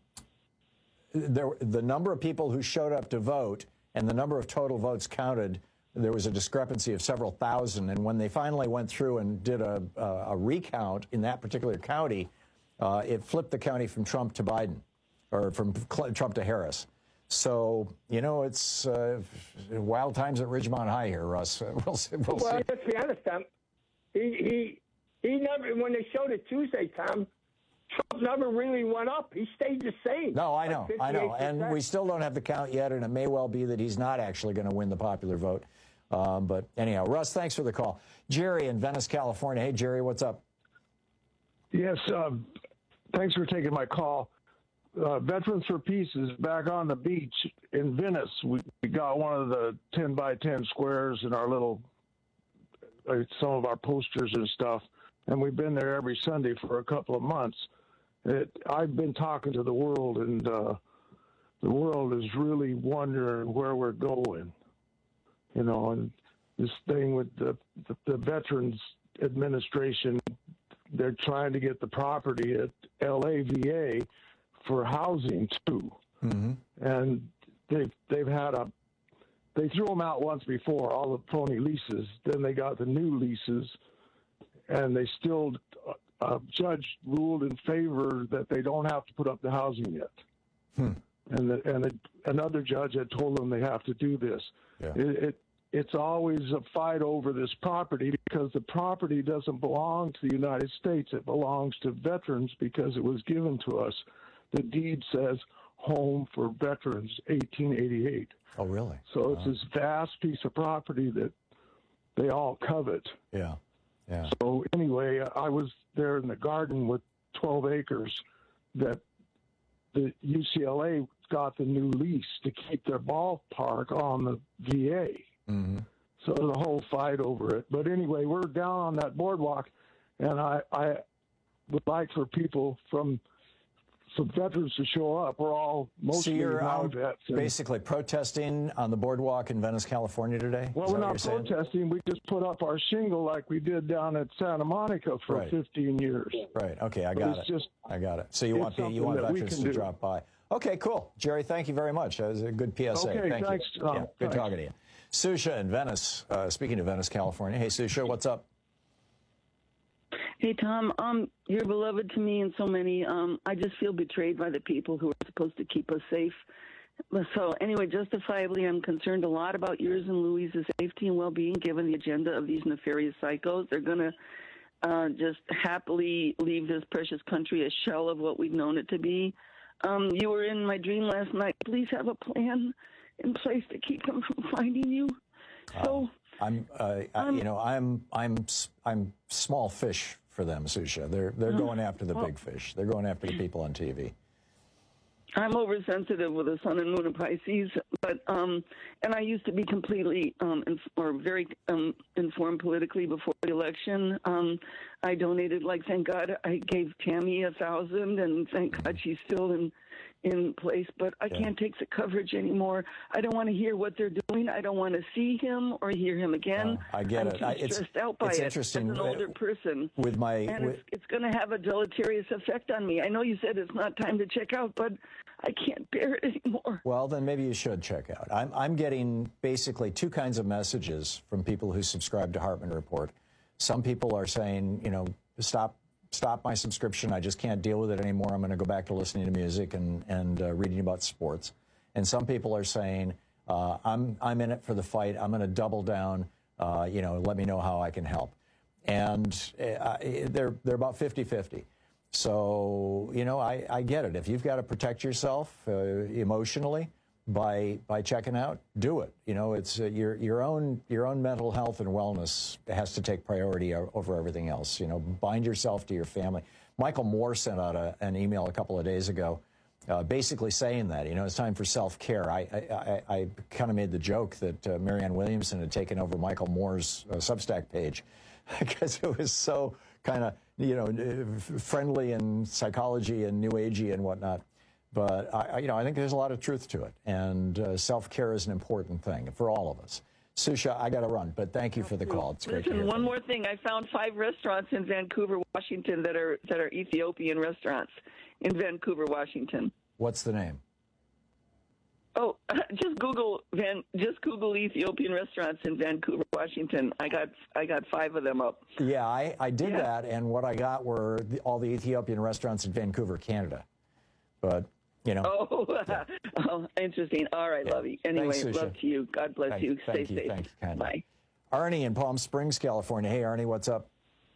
there the number of people who showed up to vote and the number of total votes counted, there was a discrepancy of several thousand. And when they finally went through and did a, a, a recount in that particular county, uh, it flipped the county from Trump to Biden, or from Trump to Harris. So, you know, it's uh, wild times at Ridgemont High here, Russ. We'll see. We'll well, see. let's be honest, Tom. He, he, he never, when they showed it Tuesday, Tom, Trump never really went up. He stayed the same. No, I know, like I know. And we still don't have the count yet, and it may well be that he's not actually going to win the popular vote. Um, but anyhow, Russ, thanks for the call. Jerry in Venice, California. Hey, Jerry, what's up? Yes, um, thanks for taking my call. Uh, Veterans for Peace is back on the beach in Venice. We, we got one of the ten by ten squares in our little, uh, some of our posters and stuff, and we've been there every Sunday for a couple of months. It, I've been talking to the world, and uh, the world is really wondering where we're going. You know, and this thing with the, the, the Veterans Administration, they're trying to get the property at L A V A for housing too. Mm-hmm. And they've, they've had a, they threw them out once before, all the phony leases. Then they got the new leases, and they still, a judge ruled in favor that they don't have to put up the housing yet. Hmm. And the, and the, another judge had told them they have to do this. Yeah. It, it it's always a fight over this property because the property doesn't belong to the United States. It belongs to veterans because it was given to us. The deed says Home for Veterans, eighteen eighty-eight. Oh, really? So it's Wow. this vast piece of property that they all covet. Yeah, yeah. So anyway, I was there in the garden with twelve acres that the U C L A got the new lease to keep their ballpark on the V A. Mm-hmm. So the whole fight over it. But anyway, we're down on that boardwalk, and I, I would like for people from some veterans to show up. We're all mostly so you're out non-vets. and- basically protesting on the boardwalk in Venice, California today? Well, Is we're that what not you're saying? protesting. We just put up our shingle like we did down at Santa Monica for Right. fifteen years. Right. Okay, I But got it's it. just- I got it. So you it's want the, you something want that we veterans can to do. drop by? Okay, cool. Jerry, thank you very much. That was a good P S A. Okay, thank thanks, you. Tom. Yeah, good Thanks. talking to you. Susha in Venice. Uh, speaking of Venice, California. Hey, Susha, what's up? Hey, Tom, um, you're beloved to me and so many. Um, I just feel betrayed by the people who are supposed to keep us safe. So anyway, justifiably, I'm concerned a lot about yours and Louise's safety and well-being, given the agenda of these nefarious psychos. They're going to uh, just happily leave this precious country a shell of what we've known it to be. Um, you were in my dream last night. Please have a plan in place to keep them from finding you. So I'm, uh, I, you know, I'm, I'm, s- I'm small fish for them, Susha. They're, they're Uh, going after the well- big fish. They're going after the people on T V. I'm oversensitive with the sun and moon of Pisces, but um, and I used to be completely um, inf- or very um, informed politically before the election. Um, I donated, like, thank God, I gave Tammy a thousand, and thank God she's still in in place. But I Yeah. can't take the coverage anymore. I don't want to hear what they're doing. I don't want to see him or hear him again. I get I'm it. too I- it's- stressed out by it's it interesting, as an uh, older person. with my- and with- it's, it's going to have a deleterious effect on me. I know you said it's not time to check out, but I can't bear it anymore. Well, then maybe you should check out. I'm, I'm getting basically two kinds of messages from people who subscribe to Hartman Report. Some people are saying, you know, stop stop my subscription. I just can't deal with it anymore. I'm going to go back to listening to music and, and uh, reading about sports. And some people are saying, uh, I'm, I'm in it for the fight. I'm going to double down. Uh, you know, let me know how I can help. And uh, they're, they're about fifty-fifty. So, you know, I, I get it. If you've got to protect yourself uh, emotionally by by checking out, do it. You know, it's uh, your your own your own mental health and wellness has to take priority o- over everything else. You know, bind yourself to your family. Michael Moore sent out a, an email a couple of days ago uh, basically saying that, you know, it's time for self-care. I, I, I, I kind of made the joke that uh, Marianne Williamson had taken over Michael Moore's uh, Substack page because it was so kind of, you know, friendly in psychology and new agey and whatnot. But, I, you know, I think there's a lot of truth to it. And uh, self-care is an important thing for all of us. Susha, I got to run, but thank you for the call. It's great Listen, to hear one from more thing. I found five restaurants in Vancouver, Washington that are that are Ethiopian restaurants in Vancouver, Washington. What's the name? Oh, just Google Van, just Google Ethiopian restaurants in Vancouver, Washington. I got I got five of them up. Yeah, I, I did Yeah. that, and what I got were the, all the Ethiopian restaurants in Vancouver, Canada. But, you know. Oh, yeah. Oh, interesting. All right, Yeah. love you. Anyway, Thanks, Susha. love to you. God bless Thank- you. thank Stay you. safe. Thank you kindly. Bye. Arnie in Palm Springs, California. Hey, Arnie, what's up?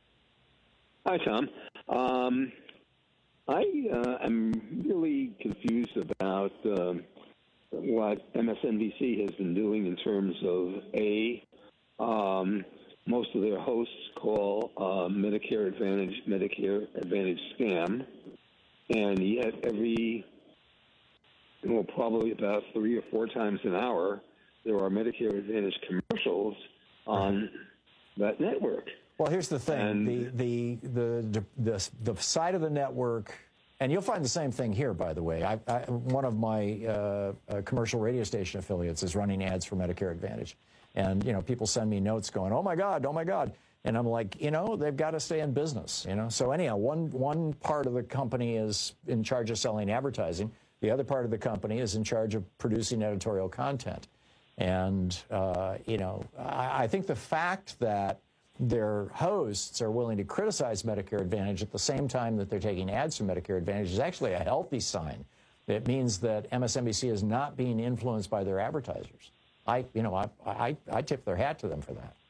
Hi, Tom. Um, I uh, am really confused about um, what M S N B C has been doing in terms of, A, um, most of their hosts call uh, Medicare Advantage Medicare Advantage scam, and yet every, well, probably about three or four times an hour, there are Medicare Advantage commercials on that network. Well, here's the thing. And- the, the, the, the, the side of the network, and you'll find the same thing here, by the way. I, I, one of my uh, uh, commercial radio station affiliates is running ads for Medicare Advantage. And, you know, people send me notes going, oh, my God, oh, my God. And I'm like, you know, they've got to stay in business, you know. So anyhow, one, one part of the company is in charge of selling advertising. The other part of the company is in charge of producing editorial content. And, uh, you know, I, I think the fact that their hosts are willing to criticize Medicare Advantage at the same time that they're taking ads from Medicare Advantage is actually a healthy sign. It means that M S N B C is not being influenced by their advertisers. I, you know, I, I, I tip their hat to them for that.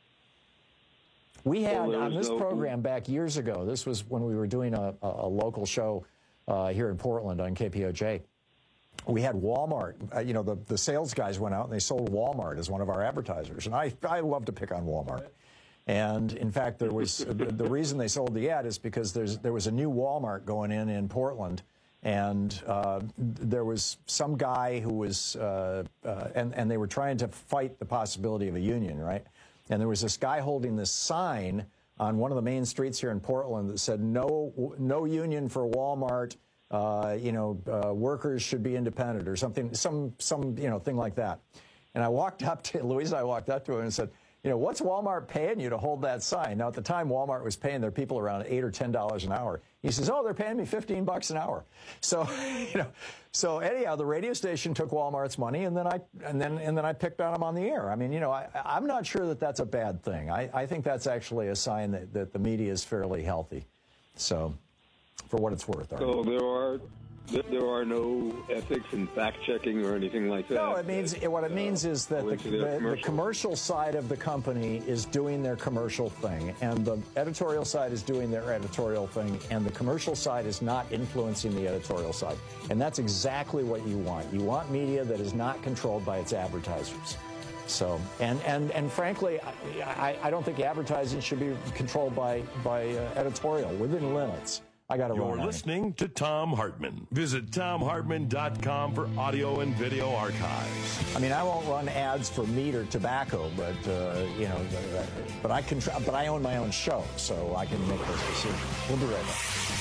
We had Well, there on was this no- program back years ago, this was when we were doing a, a, a local show uh, here in Portland on K P O J. We had Walmart. Uh, you know, the, the sales guys went out and they sold Walmart as one of our advertisers. And I, I love to pick on Walmart. And in fact, there was the, the reason they sold the ad is because there's there was a new Walmart going in in Portland, and uh, there was some guy who was uh, uh, and and they were trying to fight the possibility of a union, right? And there was this guy holding this sign on one of the main streets here in Portland that said no no union for Walmart. Uh, you know, uh, workers should be independent or something, some some you know thing like that. And I walked up to Louise. I walked up to him and said, you know, what's Walmart paying you to hold that sign? Now, at the time, Walmart was paying their people around eight or ten dollars an hour. He says, oh, they're paying me fifteen bucks an hour. So, you know, so anyhow, the radio station took Walmart's money, and then I and then and then I picked on him on the air. I mean, you know, I, I'm not sure that that's a bad thing. I, I think that's actually a sign that, that the media is fairly healthy. So, for what it's worth. So there are there are no ethics and fact checking or anything like that. No, it means what it means is that the, to their the, the commercials. commercial side of the company is doing their commercial thing, and the editorial side is doing their editorial thing, and the commercial side is not influencing the editorial side. And that's exactly what you want. You want media that is not controlled by its advertisers. So, and and and frankly, I, I, I don't think advertising should be controlled by by uh, editorial within limits. I got to You're run. listening to Tom Hartman. Visit tom hartman dot com for audio and video archives. I mean, I won't run ads for meat or tobacco, but uh, you know, but I can. But I own my own show, so I can make those decisions. We'll be right back.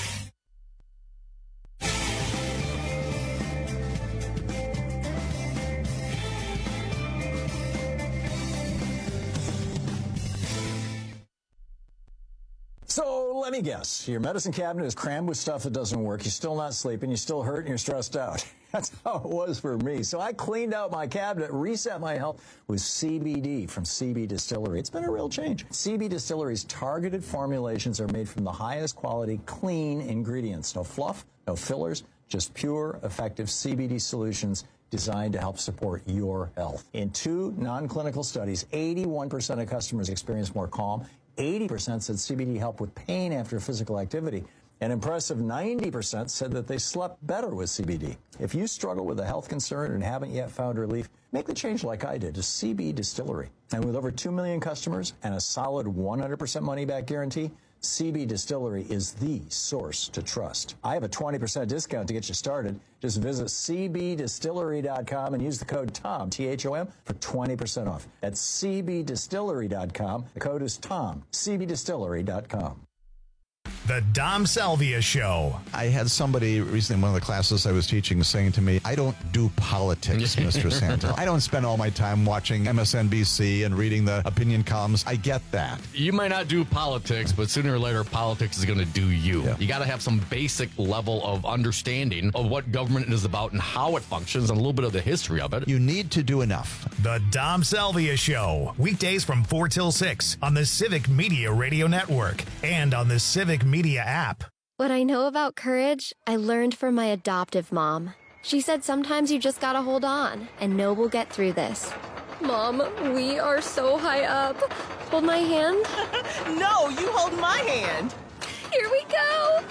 So let me guess. Your medicine cabinet is crammed with stuff that doesn't work. You're still not sleeping. You're still hurt, and you're stressed out. That's how it was for me. So I cleaned out my cabinet, reset my health with C B D from C B Distillery. It's been a real change. C B Distillery's targeted formulations are made from the highest quality, clean ingredients. No fluff, no fillers, just pure, effective C B D solutions designed to help support your health. In two non-clinical studies, eighty-one percent of customers experienced more calm. eighty percent said C B D helped with pain after physical activity. An impressive ninety percent said that they slept better with C B D. If you struggle with a health concern and haven't yet found relief, make the change like I did to C B Distillery. And with over two million customers and a solid one hundred percent money-back guarantee, C B Distillery is the source to trust. I have a twenty percent discount to get you started. Just visit C B distillery dot com and use the code TOM, T H O M, for twenty percent off. That's C B distillery dot com. The code is TOM, C B distillery dot com. The Dom Salvia Show. I had somebody recently in one of the classes I was teaching saying to me, I don't do politics, Mister Santel. I don't spend all my time watching M S N B C and reading the opinion columns. I get that. You might not do politics, but sooner or later, politics is going to do you. Yeah. You got to have some basic level of understanding of what government is about and how it functions and a little bit of the history of it. You need to do enough. The Dom Salvia Show. Weekdays from four till six on the Civic Media Radio Network and on the Civic Media app. What I know about courage, I learned from my adoptive mom. She said sometimes you just gotta hold on and know we'll get through this. Mom, we are so high up. Hold my hand. No, you hold my hand. Here we go.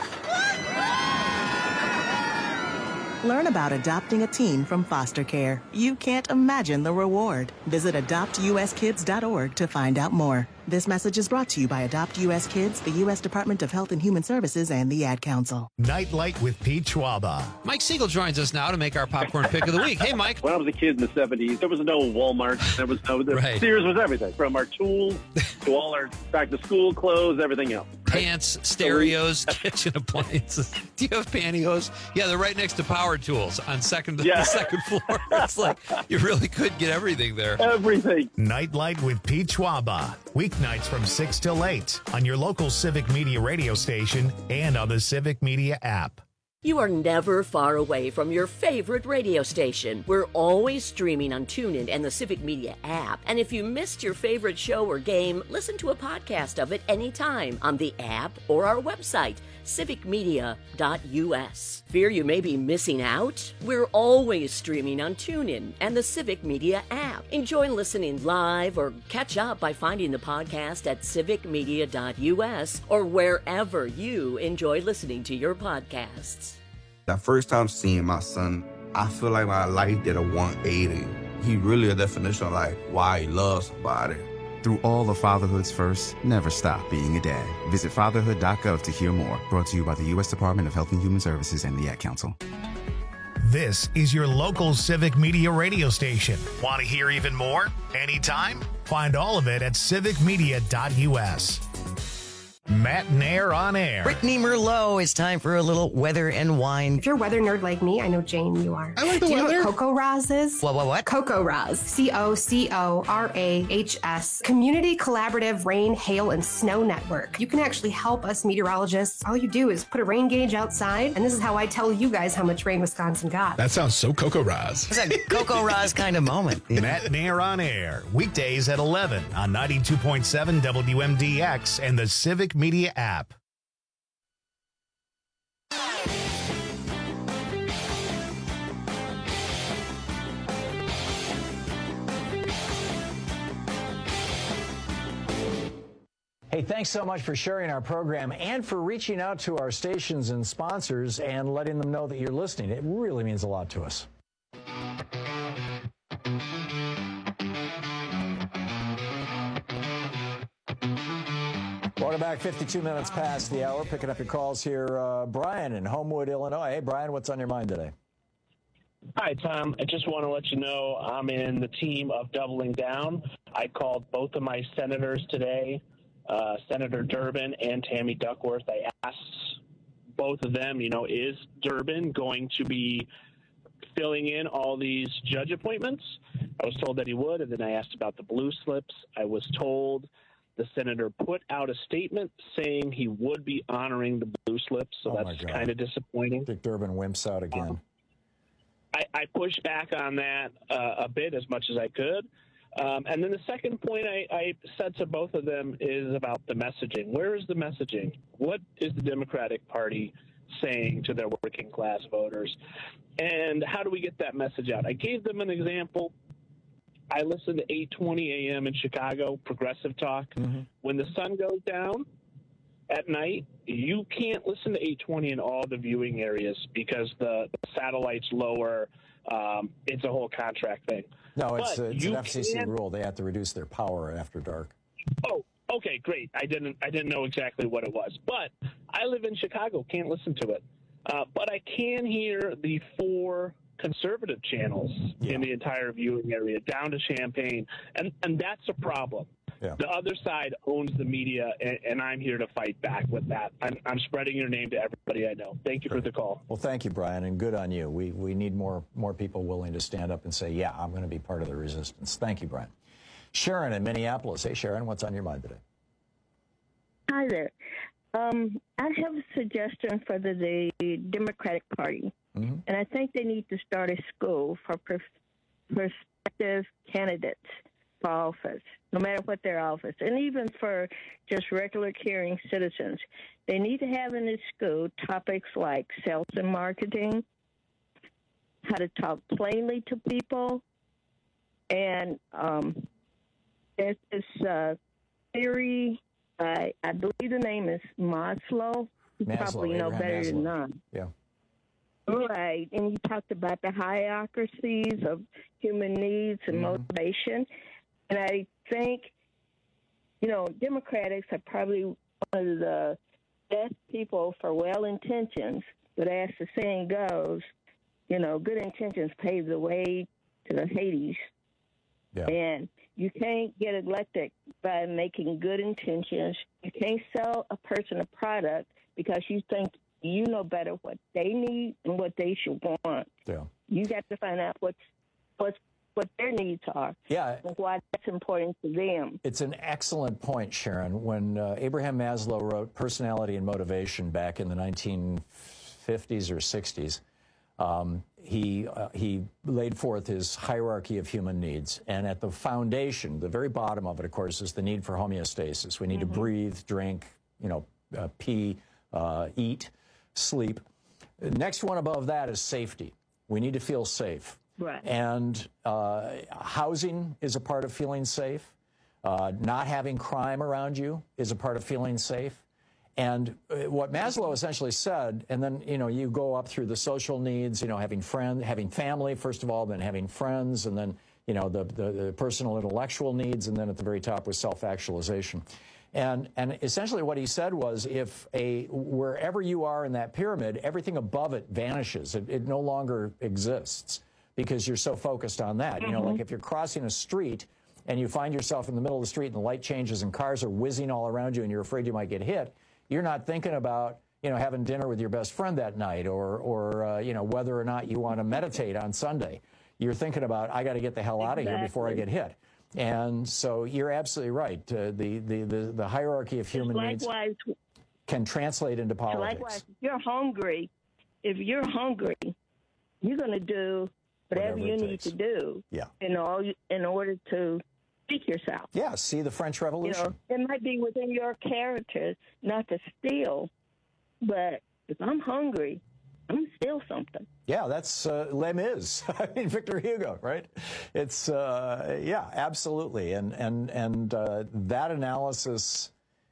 Learn about adopting a teen from foster care. You can't imagine the reward. Visit adopt U S kids dot org to find out more. This message is brought to you by Adopt U S Kids, the U S Department of Health and Human Services, and the Ad Council. Nightlight with Pete Schwaba. Mike Siegel joins us now to make our popcorn pick of the week. Hey, Mike. When I was a kid in the seventies, there was no Walmart. There was no, the right. Sears was everything, from our tools to all our back-to-school clothes, everything else. Pants, stereos, kitchen appliances. Do you have pantyhose? Yeah, they're right next to power tools on second Yeah. the second floor. It's like you really could get everything there. Everything. Nightlight with Pete Schwaba. Weeknights from six till eight on your local Civic Media radio station and on the Civic Media app. You are never far away from your favorite radio station. We're always streaming on TuneIn and the Civic Media app. And if you missed your favorite show or game, listen to a podcast of it anytime on the app or our website, civic media dot U S. Fear you may be missing out? We're always streaming on TuneIn and the Civic Media app. Enjoy listening live or catch up by finding the podcast at civic media dot U S or wherever you enjoy listening to your podcasts. The first time seeing my son, I feel like my life did a one eighty. He really a definition of like why he loves somebody. Through all of fatherhood's first, never stop being a dad. Visit fatherhood dot gov to hear more. Brought to you by the U S Department of Health and Human Services and the Ad Council. This is your local Civic Media radio station. Want to hear even more? Anytime? Find all of it at civic media dot U S. Matt Nair on air. Brittany Merlot, it's time for a little weather and wine. If you're a weather nerd like me, I know, Jane, you are. I like the Do you weather. know what Coco Raz is? What, what, what? Coco Raz. C O C O R A H S. Community Collaborative Rain, Hail, and Snow Network. You can actually help us meteorologists. All you do is put a rain gauge outside, and this is how I tell you guys how much rain Wisconsin got. That sounds so Coco Raz. It's a Coco Raz kind of moment. Matt Nair on air. Weekdays at eleven on ninety-two point seven W M D X and the Civic Media app. Hey, thanks so much for sharing our program and for reaching out to our stations and sponsors and letting them know that you're listening. It really means a lot to us. Welcome back. fifty-two minutes past the hour. Picking up your calls here. Uh, Brian in Homewood, Illinois. Hey, Brian, what's on your mind today? Hi, Tom. I just want to let you know I'm in the team of doubling down. I called both of my senators today, uh, Senator Durbin and Tammy Duckworth. I asked both of them, you know, is Durbin going to be filling in all these judge appointments? I was told that he would, and then I asked about the blue slips. I was told the senator put out a statement saying he would be honoring the blue slips, so Oh, my that's God. kind of disappointing. Dick Durbin wimps out again. Um, I, I pushed back on that uh, a bit as much as I could. Um, and then the second point I, I said to both of them is about the messaging. Where is the messaging? What is the Democratic Party saying to their working class voters? And how do we get that message out? I gave them an example. I listen to eight twenty a.m. in Chicago, progressive talk. Mm-hmm. When the sun goes down at night, you can't listen to eight twenty in all the viewing areas because the, the satellite's lower. Um, it's a whole contract thing. No, it's, But uh, it's you an F C C can- rule. They have to reduce their power after dark. Oh, Okay, great. I didn't I didn't know exactly what it was, but I live in Chicago. Can't listen to it, uh, but I can hear the four conservative channels yeah. in the entire viewing area down to Champaign, and and that's a problem. Yeah. The other side owns the media, and, and I'm here to fight back with that. I'm, I'm spreading your name to everybody I know. Thank you Great. for the call. Well, thank you, Brian, and good on you. We we need more more people willing to stand up and say, yeah, I'm going to be part of the resistance. Thank you, Brian. Sharon in Minneapolis. Hey, Sharon, what's on your mind today? Hi there. Um, I have a suggestion for the, the Democratic Party, mm-hmm. and I think they need to start a school for pers- prospective candidates for office, no matter what their office, and even for just regular caring citizens. They need to have in this school topics like sales and marketing, how to talk plainly to people, and um, there's this uh, theory, uh, I believe the name is Maslow. You Maslow, probably know Abraham better Maslow. than none. Yeah. Right, and you talked about the hierarchies of human needs and mm-hmm. motivation. And I think, you know, Democrats are probably one of the best people for well intentions, but as the saying goes, you know, good intentions pave the way to the Hades. Yeah. And you can't get elected by making good intentions. You can't sell a person a product because you think you know better what they need and what they should want. Yeah. You got to find out what's what's what their needs are, yeah, and why that's important to them. It's an excellent point, Sharon. When uh, Abraham Maslow wrote Personality and Motivation back in the nineteen fifties or sixties, um, he uh, he laid forth his hierarchy of human needs. And at the foundation, the very bottom of it, of course, is the need for homeostasis. We need mm-hmm. to breathe, drink, you know, uh, pee, uh, eat, sleep. The next one above that is safety. We need to feel safe. Right. And uh, housing is a part of feeling safe. Uh, not having crime around you is a part of feeling safe. And what Maslow essentially said, and then, you know, you go up through the social needs, you know, having friends, having family, first of all, then having friends, and then, you know, the, the, the personal intellectual needs, and then at the very top was self-actualization. And, and essentially what he said was if a wherever you are in that pyramid, everything above it vanishes. It, it no longer exists, because you're so focused on that. Mm-hmm. You know, like if you're crossing a street and you find yourself in the middle of the street and the light changes and cars are whizzing all around you and you're afraid you might get hit, you're not thinking about, you know, having dinner with your best friend that night or, or uh, you know, whether or not you want to meditate on Sunday. You're thinking about, I got to get the hell out of here before I get hit. And so you're absolutely right. Uh, the, the, the, the hierarchy of human likewise, needs can translate into politics. Likewise, if you're hungry, if you're hungry, you're going to do whatever, whatever you need to do yeah. in, all, in order to speak yourself. Yeah, see the French Revolution. You know, it might be within your character not to steal, but if I'm hungry, I'm going to steal something. Yeah, that's uh, Les Mis. I mean, Victor Hugo, right? It's, uh, yeah, absolutely. And, and, and uh, that analysis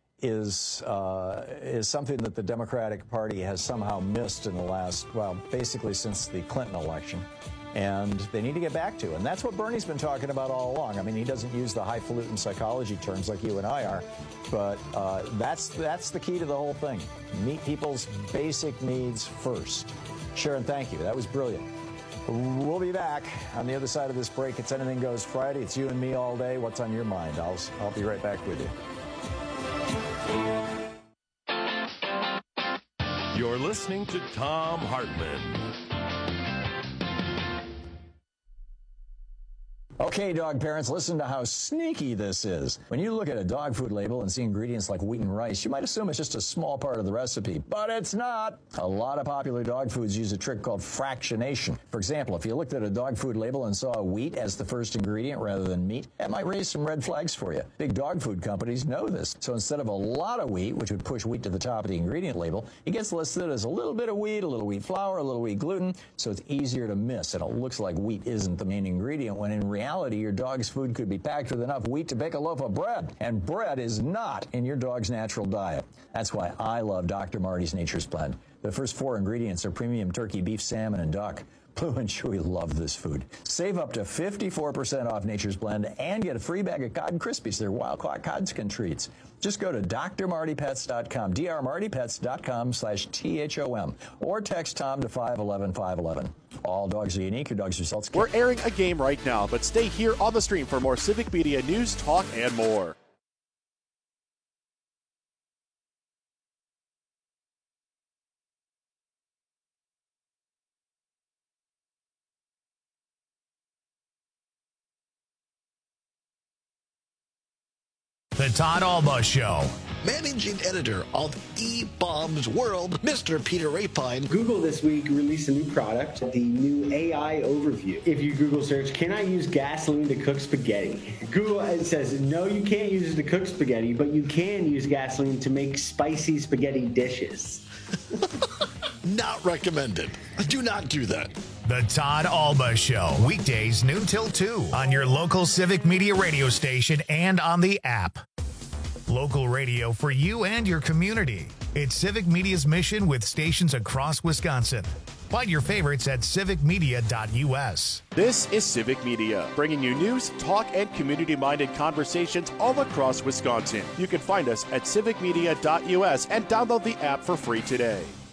is uh, is something that the Democratic Party has somehow missed in the last, well, basically since the Clinton election. And they need to get back to. And that's what Bernie's been talking about all along. I mean, he doesn't use the highfalutin psychology terms like you and I are, but uh, that's that's the key to the whole thing. Meet people's basic needs first. Sharon, thank you. That was brilliant. We'll be back on the other side of this break. It's Anything Goes Friday. It's you and me all day. What's on your mind? I'll, I'll be right back with you. You're listening to Thom Hartmann. Okay, dog parents, listen to how sneaky this is. When you look at a dog food label and see ingredients like wheat and rice, you might assume it's just a small part of the recipe, but it's not. A lot of popular dog foods use a trick called fractionation. For example, if you looked at a dog food label and saw wheat as the first ingredient rather than meat, that might raise some red flags for you. Big dog food companies know this. So instead of a lot of wheat, which would push wheat to the top of the ingredient label, it gets listed as a little bit of wheat, a little wheat flour, a little wheat gluten, so it's easier to miss, and it looks like wheat isn't the main ingredient, when in reality, reality, your dog's food could be packed with enough wheat to bake a loaf of bread, and bread is not in your dog's natural diet. That's why I love Doctor Marty's Nature's Blend. The first four ingredients are premium turkey, beef, salmon, and duck. Blue and Chewy love this food. Save up to fifty-four percent off Nature's Blend and get a free bag of Cod and Krispies. They're wild-caught Codskin treats. Just go to D R Marty Pets dot com, D R Marty Pets dot com slash T H O M, or text Tom to five one one five one one. All dogs are unique. Your dog's results. We're airing a game right now, but stay here on the stream for more Civic Media news, talk, and more. The Todd Alba Show. Managing editor of E-Bombs World, Mister Peter Rapine. Google this week released a new product, the new A I overview. If you Google search, can I use gasoline to cook spaghetti? Google it says, no, you can't use it to cook spaghetti, but you can use gasoline to make spicy spaghetti dishes. Not recommended. Do not do that. The Todd Alba Show, weekdays noon till two on your local Civic Media radio station and on the app. Local radio for you and your community. It's Civic Media's mission with stations across Wisconsin. Find your favorites at civic media dot U S. This is Civic Media, bringing you news, talk, and community-minded conversations all across Wisconsin. You can find us at civic media dot U S and download the app for free today.